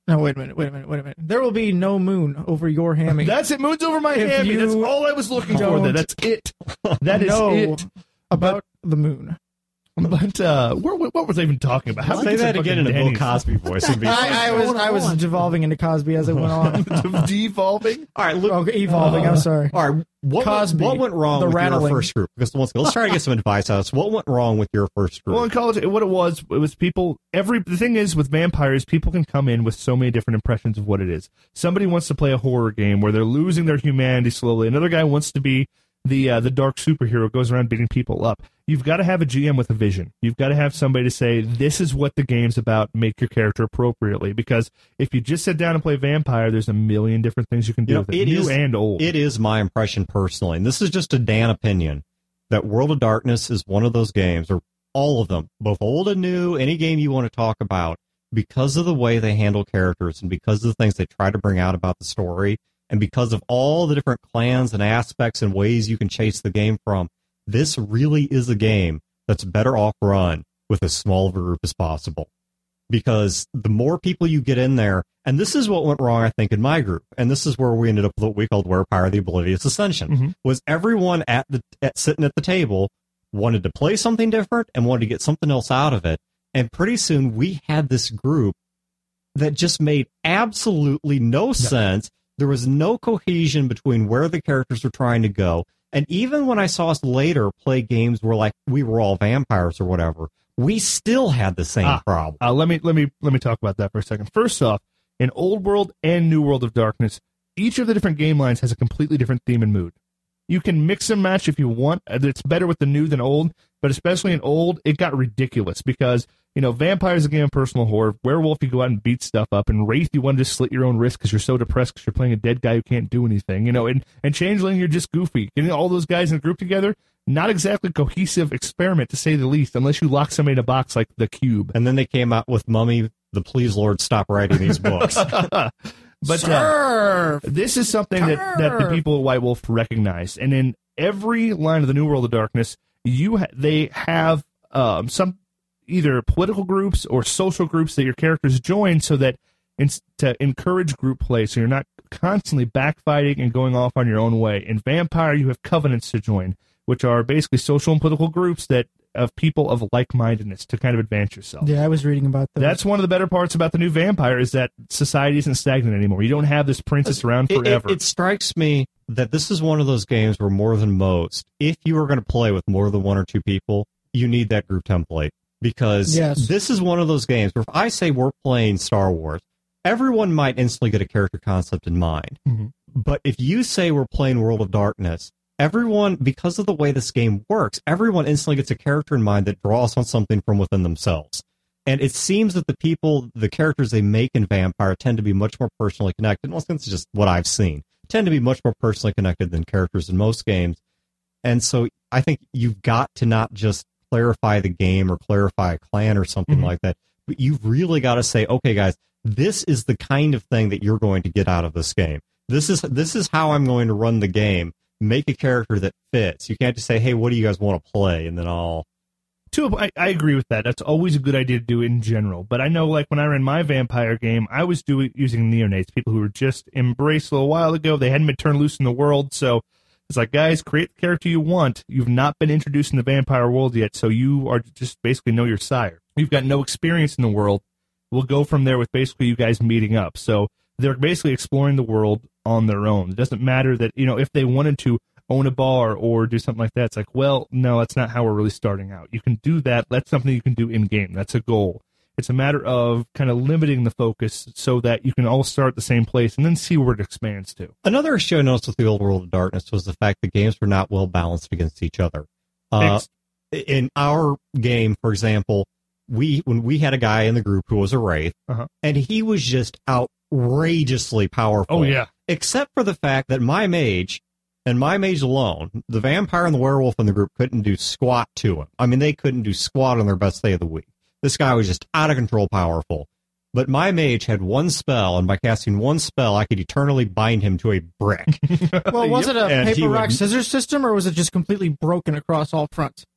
No, wait a minute, wait a minute, wait a minute. There will be no moon over your hammy. That's it. Moon's over my If hammy. you That's all I was looking for. don't There. That's it. That is know it. about the moon. But uh, where, what was I even talking about? How Say did that I again in a fucking Bill Denny's? Cosby voice. It'd be fun. I, I was I was devolving into Cosby as it went on. Devolving? All right, look. Oh, evolving. I'm sorry. All right, what, Cosby, went, what went wrong the with rattling. your first group? Because once again, let's try to get some advice out of us. What went wrong with your first group? Well, in college, what it was, it was people, every, the thing is with vampires, people can come in with so many different impressions of what it is. Somebody wants to play a horror game where they're losing their humanity slowly. Another guy wants to be the uh, the dark superhero, goes around beating people up. You've got to have a G M with a vision. You've got to have somebody to say, this is what the game's about, make your character appropriately. Because if you just sit down and play vampire, there's a million different things you can do You know, with it, it new is- and old. It is my impression personally, and this is just a Dan opinion, that World of Darkness is one of those games, or all of them, both old and new, any game you want to talk about, because of the way they handle characters and because of the things they try to bring out about the story, and because of all the different clans and aspects and ways you can chase the game from, this really is a game that's better off run with as small of a group as possible. Because the more people you get in there, and this is what went wrong, I think, in my group, and this is where we ended up with what we called Werepire the Oblivious Ascension, Mm-hmm. was everyone at the at, sitting at the table wanted to play something different and wanted to get something else out of it. And pretty soon we had this group that just made absolutely no sense. There was no cohesion between where the characters were trying to go. And even when I saw us later play games where like we were all vampires or whatever, we still had the same Ah, problem. Uh, let me let me let me talk about that for a second. First off, in Old World and New World of Darkness, each of the different game lines has a completely different theme and mood. You can mix and match if you want. It's better with the new than old, but especially in old, it got ridiculous because, you know, Vampire is a game of personal horror. Werewolf, you go out and beat stuff up. And Wraith, you want to just slit your own wrist because you're so depressed because you're playing a dead guy who can't do anything. You know, and, and Changeling, you're just goofy. Getting all those guys in a group together, not exactly cohesive experiment, to say the least, unless you lock somebody in a box like the Cube. And then they came out with Mummy, the Please Lord, stop writing these books. But uh, this is something that, that the people at White Wolf recognize, and in every line of the New World of Darkness, you ha- they have um, some either political groups or social groups that your characters join, so that in, to encourage group play, so you're not constantly backfighting and going off on your own way. In Vampire, you have covenants to join, which are basically social and political groups that of people of like-mindedness to kind of advance yourself. Yeah, I was reading about that. That's one of the better parts about the new Vampire, is that society isn't stagnant anymore. You don't have this princess around It- forever. It, it strikes me that this is one of those games where more than most, if you are going to play with more than one or two people, you need that group template. Because Yes. this is one of those games where if I say we're playing Star Wars, everyone might instantly get a character concept in mind. Mhm. But if you say we're playing World of Darkness, everyone, because of the way this game works, everyone instantly gets a character in mind that draws on something from within themselves. And it seems that the people, the characters they make in Vampire tend to be much more personally connected. Well, it's just what I've seen. Tend to be much more personally connected than characters in most games. And so I think you've got to not just clarify the game or clarify a clan or something Mhm. like that, but you've really got to say, okay, guys, this is the kind of thing that you're going to get out of this game. This is this is how I'm going to run the game. Make a character that fits. You can't just say, hey, what do you guys want to play? And then I'll... Two, I, I agree with that. That's always a good idea to do in general. But I know, like, when I ran my Vampire game, I was doing using neonates, people who were just embraced a little while ago. They hadn't been turned loose in the world. So it's like, guys, create the character you want. You've not been introduced in the vampire world yet, so you are just basically know your sire. You've got no experience in the world. We'll go from there with basically you guys meeting up. So they're basically exploring the world on their own. It doesn't matter that, you know, if they wanted to own a bar or do something like that, it's like, well, no, that's not how we're really starting out. You can do that. That's something you can do in game. That's a goal. It's a matter of kind of limiting the focus so that you can all start at the same place and then see where it expands to. Another issue I noticed with the old World of Darkness was the fact that games were not well balanced against each other. Uh, in our game, for example, we when we had a guy in the group who was a Wraith, Uh-huh. and he was just outrageously powerful. Oh, yeah. Except for the fact that my mage, and my mage alone, the vampire and the werewolf in the group couldn't do squat to him. I mean, they couldn't do squat on their best day of the week. This guy was just out of control powerful. But my mage had one spell, and by casting one spell, I could eternally bind him to a brick. Well, was it a And he paper, would- rock, scissors system, or was it just completely broken across all fronts?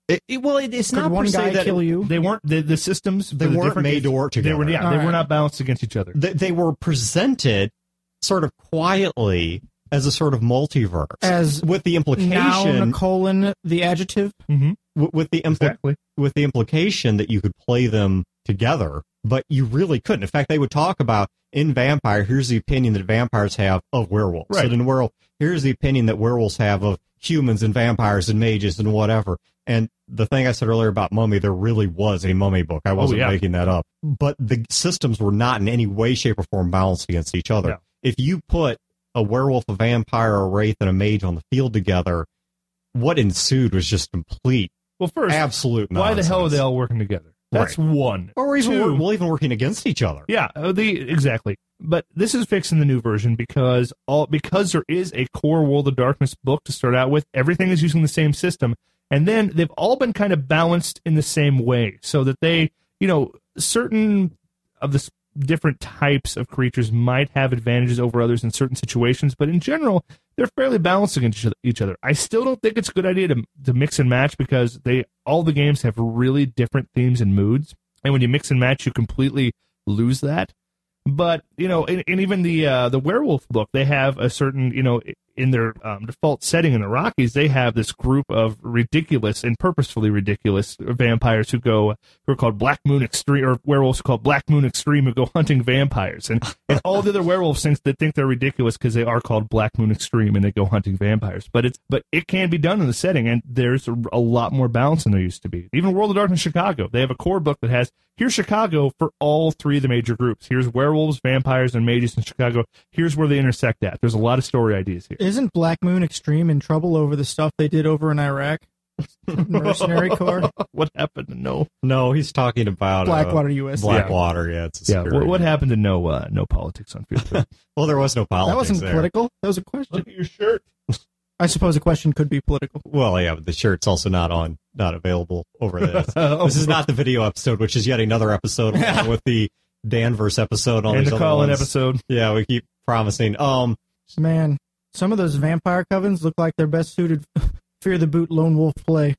It, it, well, it, it's Could not one per se guy that kill you? They weren't the, the systems. They for the weren't different made games, to work They were, together. yeah, All they right. were not balanced against each other. They, they were presented sort of quietly as a sort of multiverse, As with the Noun, implication, colon, the adjective. Mm-hmm. w- with the impl- Exactly. with the implication that you could play them together, but you really couldn't. In fact, they would talk about in Vampire, here's the opinion that vampires have of werewolves. Right. And in Werewolf, here's the opinion that werewolves have of humans and vampires and mages and whatever. And the thing I said earlier about Mummy, there really was a Mummy book. I wasn't yeah. making that up. But the systems were not in any way, shape, or form balanced against each other. No. If you put a werewolf, a vampire, a wraith, and a mage on the field together, what ensued was just complete, Well, first, absolute why the hell are nonsense. they all working together? That's one. Or even, Two, well, even working against each other. Yeah, uh, the exactly. But this is fixed in the new version because all because there is a core World of Darkness book to start out with. Everything is using the same system, and then they've all been kind of balanced in the same way, so that they, you know, certain of the s- different types of creatures might have advantages over others in certain situations, but in general, they're fairly balanced against each other- each other. I still don't think it's a good idea to to mix and match because they all the games have really different themes and moods, and when you mix and match, you completely lose that. But you know, and, and even the uh, the werewolf book, they have a certain, you know, in their um, default setting in the Rockies, they have this group of ridiculous and purposefully ridiculous vampires who go who are called Black Moon Extreme, or werewolves called Black Moon Extreme, who go hunting vampires, and, and all the other werewolves think that think they're ridiculous because they are called Black Moon Extreme and they go hunting vampires. But it's but it can be done in the setting, and there's a, a lot more balance than there used to be. Even World of Darkness Chicago, they have a core book that has here's Chicago for all three of the major groups. Here's werewolves, vampires, and mages in Chicago. Here's where they intersect at. There's a lot of story ideas here. Isn't Black Moon Extreme in trouble over the stuff they did over in Iraq? Mercenary Corps? What happened to no? No, he's talking about Blackwater uh, U S. Blackwater, yeah, it's a Yeah. security. What, what happened to no uh, no politics on field? Well, there was no politics That wasn't there. political. That was a question. at your shirt. I suppose a question could be political. Well, yeah, but the shirt's also not on, not available over this. Oh, This is not the video episode, which is yet another episode along with the Danvers episode. And all and these the other call-in ones. episode. Yeah, we keep promising. Um, Man, some of those vampire covens look like they're best suited Fear the Boot Lone Wolf play.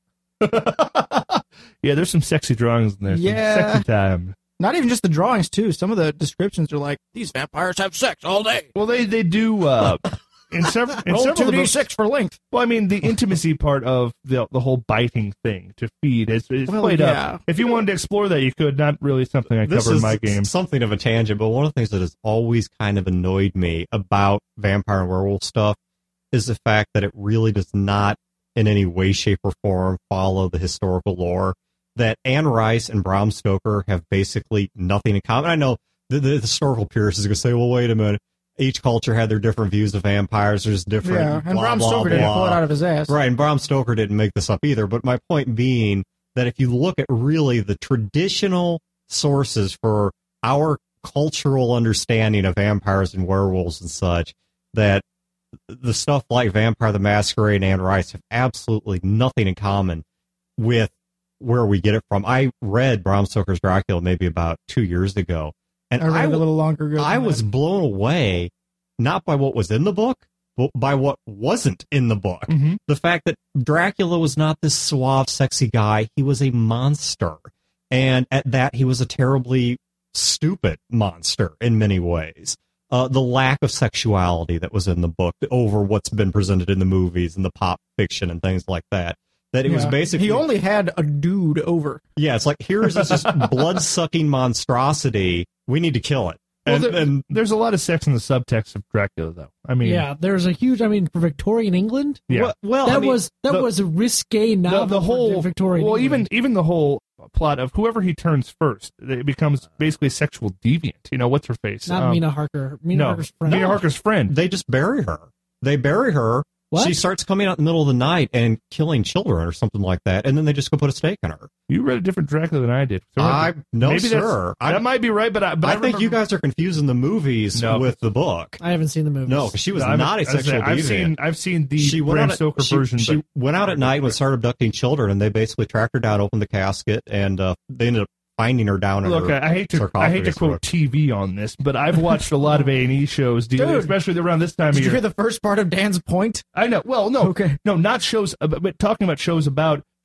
Yeah, there's some sexy drawings in there. Some Yeah. sexy time. Not even just the drawings, too. Some of the descriptions are like, these vampires have sex all day. Well, they they do uh, in several in Roll several two of the d books. six for length. Well, I mean, the intimacy part of the the whole biting thing to feed is, is Well, played yeah. up. If you wanted to explore that, you could. Not really something I this cover is in my game. something of a tangent, but one of the things that has always kind of annoyed me about vampire and werewolf stuff is the fact that it really does not, in any way, shape, or form, follow the historical lore. That Anne Rice and Bram Stoker have basically nothing in common. I know the, the historical purists is going to say, well, wait a minute. Each culture had their different views of vampires. There's different. Yeah, and blah, Bram blah, Stoker didn't blah. pull it out of his ass. Right, and Bram Stoker didn't make this up either. But my point being that if you look at really the traditional sources for our cultural understanding of vampires and werewolves and such, that the stuff like Vampire the Masquerade and Anne Rice have absolutely nothing in common with where we get it from. I read Bram Stoker's Dracula maybe about two years ago, and I read I, it a little longer ago. I than was that. blown away not by what was in the book, but by what wasn't in the book. Mm-hmm. The fact that Dracula was not this suave, sexy guy. He was a monster. And at that, he was a terribly stupid monster in many ways. Uh, the lack of sexuality that was in the book over what's been presented in the movies and the pop fiction and things like that. That it was Yeah. basically... He only had a dude over. Yeah, it's like, here's this just blood-sucking monstrosity. We need to kill it. Well, And, there- and there's a lot of sex in the subtext of Dracula, though. I mean, Yeah, there's a huge. I mean, for Victorian England, yeah. well, well, that I mean, was that the- was a risque the, novel. the whole for Victorian. well, England. even even the whole plot of whoever he turns first, it becomes basically sexual deviant. You know, what's her face? not Um, Mina Harker. Mina no, Harker's friend. Mina Harker's friend. they just bury her. They bury her. What? She starts coming out in the middle of the night and killing children or something like that, and then they just go put a stake in her. You read a different Dracula than I did. So I no maybe that's- sir. I, that might be right, but I, but I, I, think remember- you guys are confusing the movies No. with the book. I haven't seen the movie. No, because she was I'm- not a I was sexual saying, I've deviant. seen I've seen the she went Bram out Stoker at, she, version. she but went out at night and started abducting children, and they basically tracked her down, opened the casket, and uh, they ended up finding her down in Look, her I, I hate to I hate to sarcophagus. quote T V on this, but I've watched a lot of A and E shows, dealing, Dude. especially around this time Did of you year. hear the first part of Dan's point? I know. Well, no, Okay. no, not shows, uh, but but talking about shows about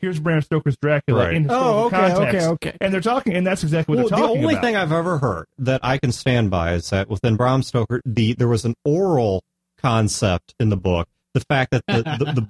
here's Bram Stoker's Dracula Right. in historical Oh, okay, context. okay, okay. And they're talking, and that's exactly what Well, they're the talking only about. thing I've ever heard that I can stand by is that within Bram Stoker, the there was an oral concept in the book. The fact that the the,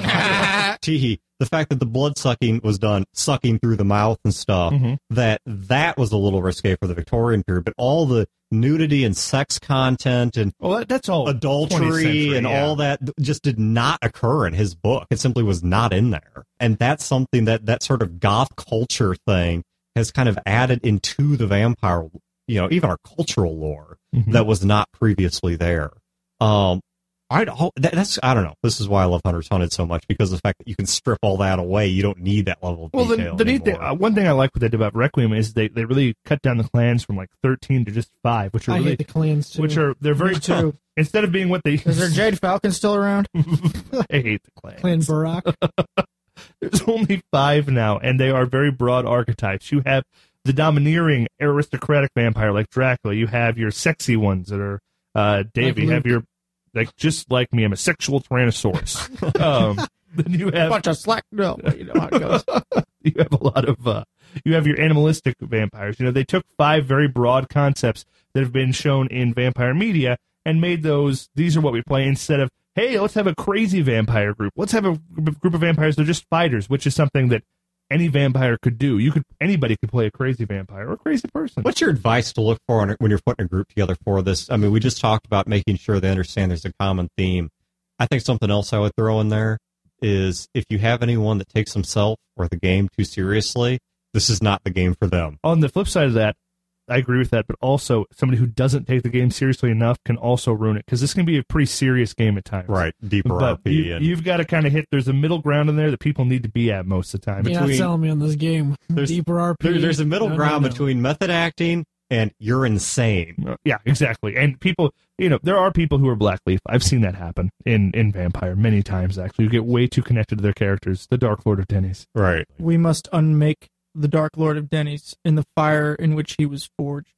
the, tee, the fact that the blood sucking was done sucking through the mouth and stuff, Mhm. that that was a little risque for the Victorian period. But all the nudity and sex content and well, that, that's all twentieth adultery century, and yeah. all that just did not occur in his book. It simply was not in there. And that's something that that sort of goth culture thing has kind of added into the vampire, you know, even our cultural lore Mhm. that was not previously there. Um, I don't, that, that's, I don't know. This is why I love Hunter's Hunted so much, because of the fact that you can strip all that away. You don't need that level of Well, detail the, the neat thing, anymore. uh, one thing I like what they did about Requiem is they, they really cut down the clans from like thirteen to just five, which are I really, hate the clans too. which are they're very Me too. instead of being what they Is there Jade Falcon still around? I hate the clans. Clan Barak. There's only five now, and they are very broad archetypes. You have the domineering aristocratic vampire like Dracula. You have your sexy ones that are uh, Dave. Like you have Luke. your like just like me. I'm a sexual Tyrannosaurus. um, then you have Bunch of slack. No, you know how it goes. you have a lot of uh, you have your animalistic vampires. You know, they took five very broad concepts that have been shown in vampire media and made those. These are what we play instead of hey, let's have a crazy vampire group. Let's have a group of vampires. They're just fighters, which is something that any vampire could do. You could anybody could play a crazy vampire or a crazy person. What's your advice to look for when you're putting a group together for this? I mean, we just talked about making sure they understand there's a common theme. I think something else I would throw in there is if you have anyone that takes himself or the game too seriously, this is not the game for them. On the flip side of that, I agree with that, but also somebody who doesn't take the game seriously enough can also ruin it because this can be a pretty serious game at times. Right, deeper But R P. you, and you've got to kind of hit. There's a middle ground in there that people need to be at most of the time. You're not between- selling me on this game. There's- Deeper R P. there, there's a middle No, no, ground no. between method acting and you're insane. Uh, Yeah, exactly. And people, you know, there are people who are Blackleaf. I've seen that happen in, in Vampire many times, actually. You get way too connected to their characters. The Dark Lord of Denny's. Right. We must unmake the Dark Lord of Denny's in the fire in which he was forged.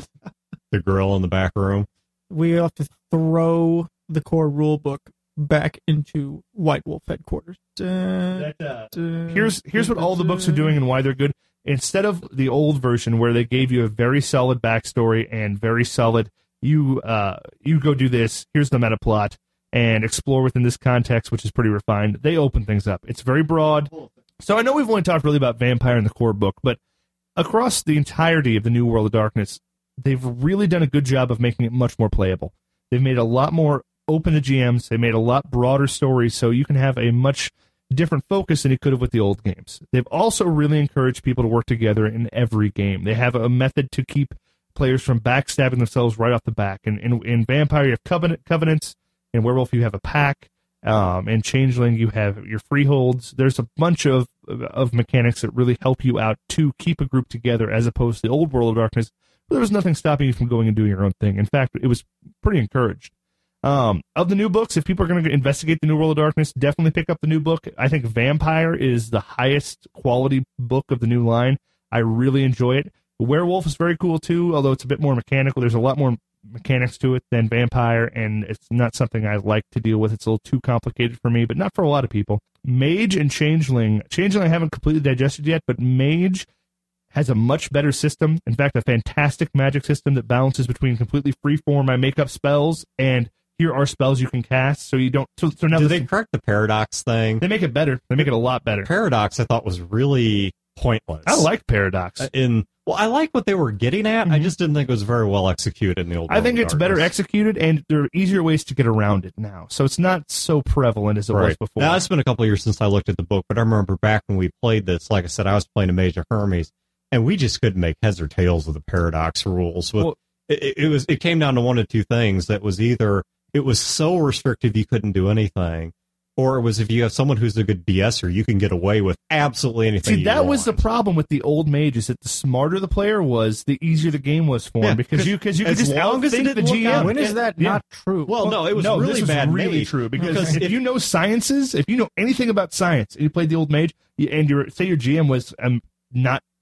The girl in the back room. We have to throw the core rule book back into White Wolf headquarters. Dun, That, uh, dun, here's here's what all the books are doing and why they're good. Instead of the old version where they gave you a very solid backstory and very solid, you uh you go do this, here's the meta plot, and explore within this context, which is pretty refined. They open things up. It's very broad. So I know we've only talked really about Vampire in the core book, but across the entirety of the New World of Darkness, they've really done a good job of making it much more playable. They've made a lot more open to G Ms. They made a lot broader stories, so you can have a much different focus than you could have with the old games. They've also really encouraged people to work together in every game. They have a method to keep players from backstabbing themselves right off the back. And in, in Vampire, you have covenant, covenants. In Werewolf, you have a pack. Um, in Changeling, you have your freeholds. There's a bunch of of mechanics that really help you out to keep a group together, as opposed to the old World of Darkness, where there was nothing stopping you from going and doing your own thing. In fact, it was pretty encouraged. Um, of the new books, if people are going to investigate the New World of Darkness, definitely pick up the new book. I think Vampire is the highest quality book of the new line. I really enjoy it. Werewolf is very cool too, although it's a bit more mechanical. There's a lot more mechanics to it than Vampire, and it's not something I like to deal with. It's a little too complicated for me, but not for a lot of people. Mage and Changeling. Changeling I haven't completely digested yet, but Mage has a much better system. In fact, a fantastic magic system that balances between completely freeform, I make up spells, and here are spells you can cast, so you don't. So, so now Did this- they correct the paradox thing? they make it better. They make it a lot better. Paradox, I thought, was really pointless. I like Paradox. Uh, in well, I like what they were getting at. I Mhm. just didn't think it was very well executed in the old. I think World of it's better Darkness. executed, and there are easier ways to get around it now. So it's not so prevalent as it was Right. before. Now, it's been a couple of years since I looked at the book, but I remember back when we played this. Like I said, I was playing a Mage of Hermes, and we just couldn't make heads or tails of the paradox rules. With Well- it, it was, it came down to one of two things. That was either it was so restrictive you couldn't do anything, or it was if you have someone who's a good BSer, you can get away with absolutely anything. See, you that was the want. problem with the old Mage, is that the smarter the player was, the easier the game was for him, Yeah, because you because you could as just long as it outthink the didn't look G M. out- When is that Yeah. not true? Well, no, it was no, really this was bad. really Mage, true because, because if, if you know sciences, if you know anything about science, and you played the old Mage, you, and your say your G M was um, not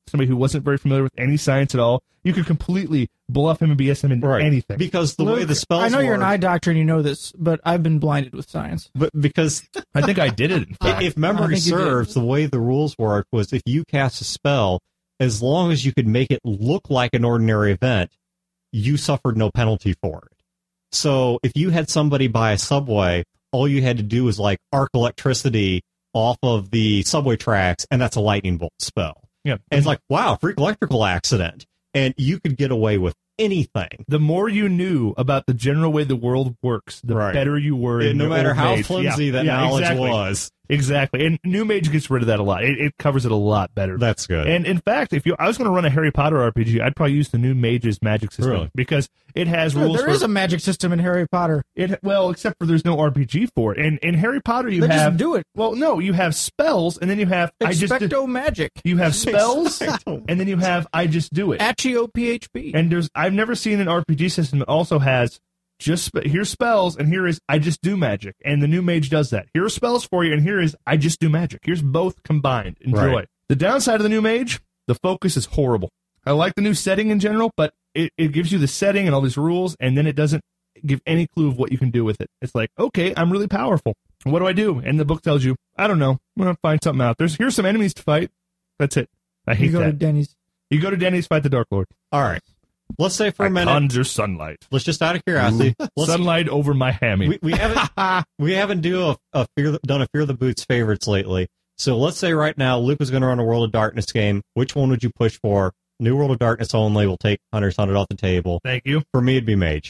somebody who wasn't very familiar with any science at all, you could completely bluff him and B S him into Right. anything. Because the Luke, way the spells I know you're an work- eye doctor and you know this, but I've been blinded with science. but because I think I did it. In fact. if I memory think you did. serves, the way the rules work was if you cast a spell, as long as you could make it look like an ordinary event, you suffered no penalty for it. So if you had somebody buy a subway, all you had to do was like arc electricity off of the subway tracks, and that's a lightning bolt spell. Yeah. And it's like, wow, freak electrical accident. And you could get away with anything. The more you knew about the general way the world works, the Right. better you were. And in no your matter old how mage. flimsy Yeah, that yeah, knowledge exactly. was. Exactly. And New Mage gets rid of that a lot. It, it covers it a lot better. That's good. And in fact, if you, I was going to run a Harry Potter R P G, I'd probably use the New Mage's magic system Really? because it has Dude, rules. there for, is a magic system in Harry Potter. it well, except for there's no R P G for it. And in Harry Potter, you They have just do it. well, no, you have spells, and then you have I just Expecto do, magic. you have spells, Expecto. and then you have I just do it. Accio P H P. And there's I've never seen an R P G system that also has just spe- here's spells and here is I just do magic, and the New Mage does that. Here are spells for you, and here is I just do magic. Here's both combined. Enjoy. Right. The downside of the New Mage, the focus is horrible. I like the new setting in general, but it, it gives you the setting and all these rules, and then it doesn't give any clue of what you can do with it. It's like, okay, I'm really powerful. What do I do? And the book tells you, I don't know. I'm gonna find something out. There's here's some enemies to fight. That's it. I hate You go to that. Denny's. You go to Denny's, fight the Dark Lord. All right. Let's say for I a minute, conjure sunlight. let's just out of curiosity, let's, Sunlight over my hammy. we, we haven't we haven't do a, a fear, done a Fear the Boots favorites lately. So let's say right now Luke is going to run a World of Darkness game. Which one would you push for? New World of Darkness only. We'll take Hunter's Hunted off the table. Thank you. For me, it'd be Mage.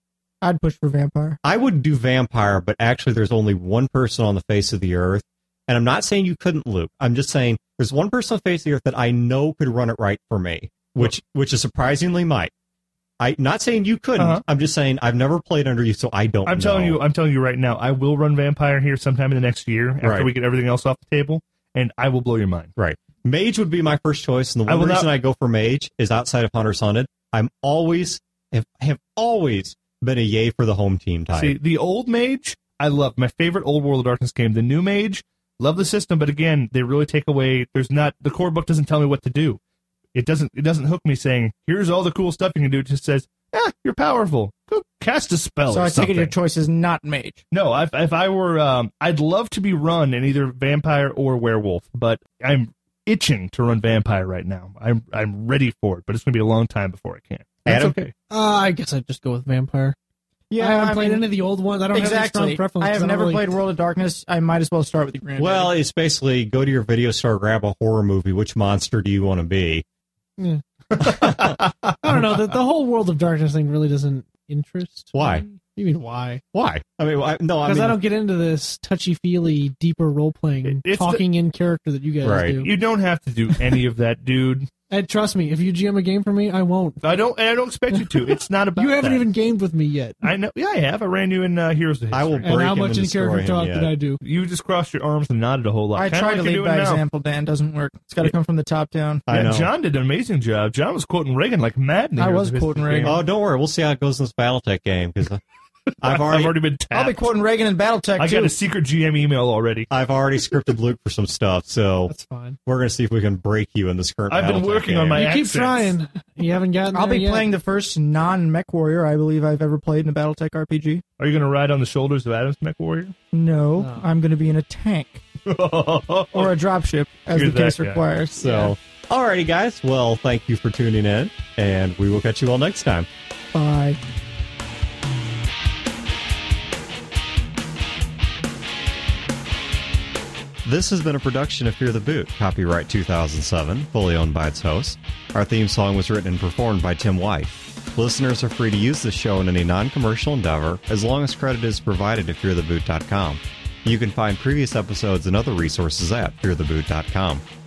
I'd push for vampire. I would do Vampire, but actually there's only one person on the face of the earth. And I'm not saying you couldn't, Luke. I'm just saying there's one person on the face of the earth that I know could run it right for me, which which is surprisingly Mike. I'm not saying you couldn't. Uh-huh. I'm just saying I've never played under you, so I don't I'm know. telling you, I'm telling you right now, I will run Vampire here sometime in the next year after Right. we get everything else off the table, and I will blow your mind. Right. Mage would be my first choice, and the I one will reason not- I go for Mage is outside of Hunter's Hunted. I'm always have, have always been a yay for the home team type. See, the old Mage, I love. My favorite old World of Darkness game. The new Mage, love the system, but again, they really take away. There's not the core book doesn't tell me what to do. It doesn't. It doesn't hook me saying, "Here's all the cool stuff you can do." It just says, "Ah, you're powerful. Go cast a spell." So or I take it your something." choice is not mage. No, if, if I were, um, I'd love to be run in either vampire or werewolf, but I'm itching to run vampire right now. I'm I'm ready for it, but it's going to be a long time before I can. That's Adam? okay. Uh, I guess I'd just go with vampire. Yeah, I haven't I played mean, any of the old ones. I don't have any exactly. strong preference. I have don't never really- played World of Darkness. I might as well start with the Grand. Well, it's basically go to your video store, grab a horror movie. Which monster do you want to be? I don't know. The, the whole World of Darkness thing really doesn't interest. Why? me. You mean why? Why? I mean, I, no, I Because mean, I, don't get into this touchy-feely, deeper role-playing, It- it's talking in character that you guys Right. do. You don't have to do any of that, dude. And trust me, if you G M a game for me, I won't. I don't. And I don't expect you to. It's not about. You haven't that. even gamed with me yet. I know. Yeah, I have. I ran you in uh, Heroes of History. I will And break how him much and in destroy character him talk yet. did I do? You just crossed your arms and nodded a whole lot. I Kinda tried like to you're lead doing by now. example, Dan. Doesn't work. It's got to come from the top down. I Yeah, know. John did an amazing job. John was quoting Reagan like mad. in the I Heroes was of quoting History Reagan. game. Oh, don't worry. We'll see how it goes in this BattleTech game because I've I've already, already been I'll be tapped. quoting Reagan in BattleTech I too. got a secret G M email already. I've already scripted Luke for some stuff. So That's fine. we're gonna see if we can break you in this current. I've been BattleTech working on game. my You keep accents. trying. You haven't gotten I'll there be yet. playing the first non-mech warrior I believe I've ever played in a BattleTech R P G. Are you going to ride on the shoulders of Adam's Mech Warrior? No, No. I'm going to be in a tank or a dropship, as You're the case that guy. requires. So, alrighty, guys. Well, thank you for tuning in, and we will catch you all next time. Bye. This has been a production of Fear the Boot, copyright two thousand seven, fully owned by its host. Our theme song was written and performed by Tim White. Listeners are free to use this show in any non-commercial endeavor, as long as credit is provided at fear the boot dot com. You can find previous episodes and other resources at fear the boot dot com.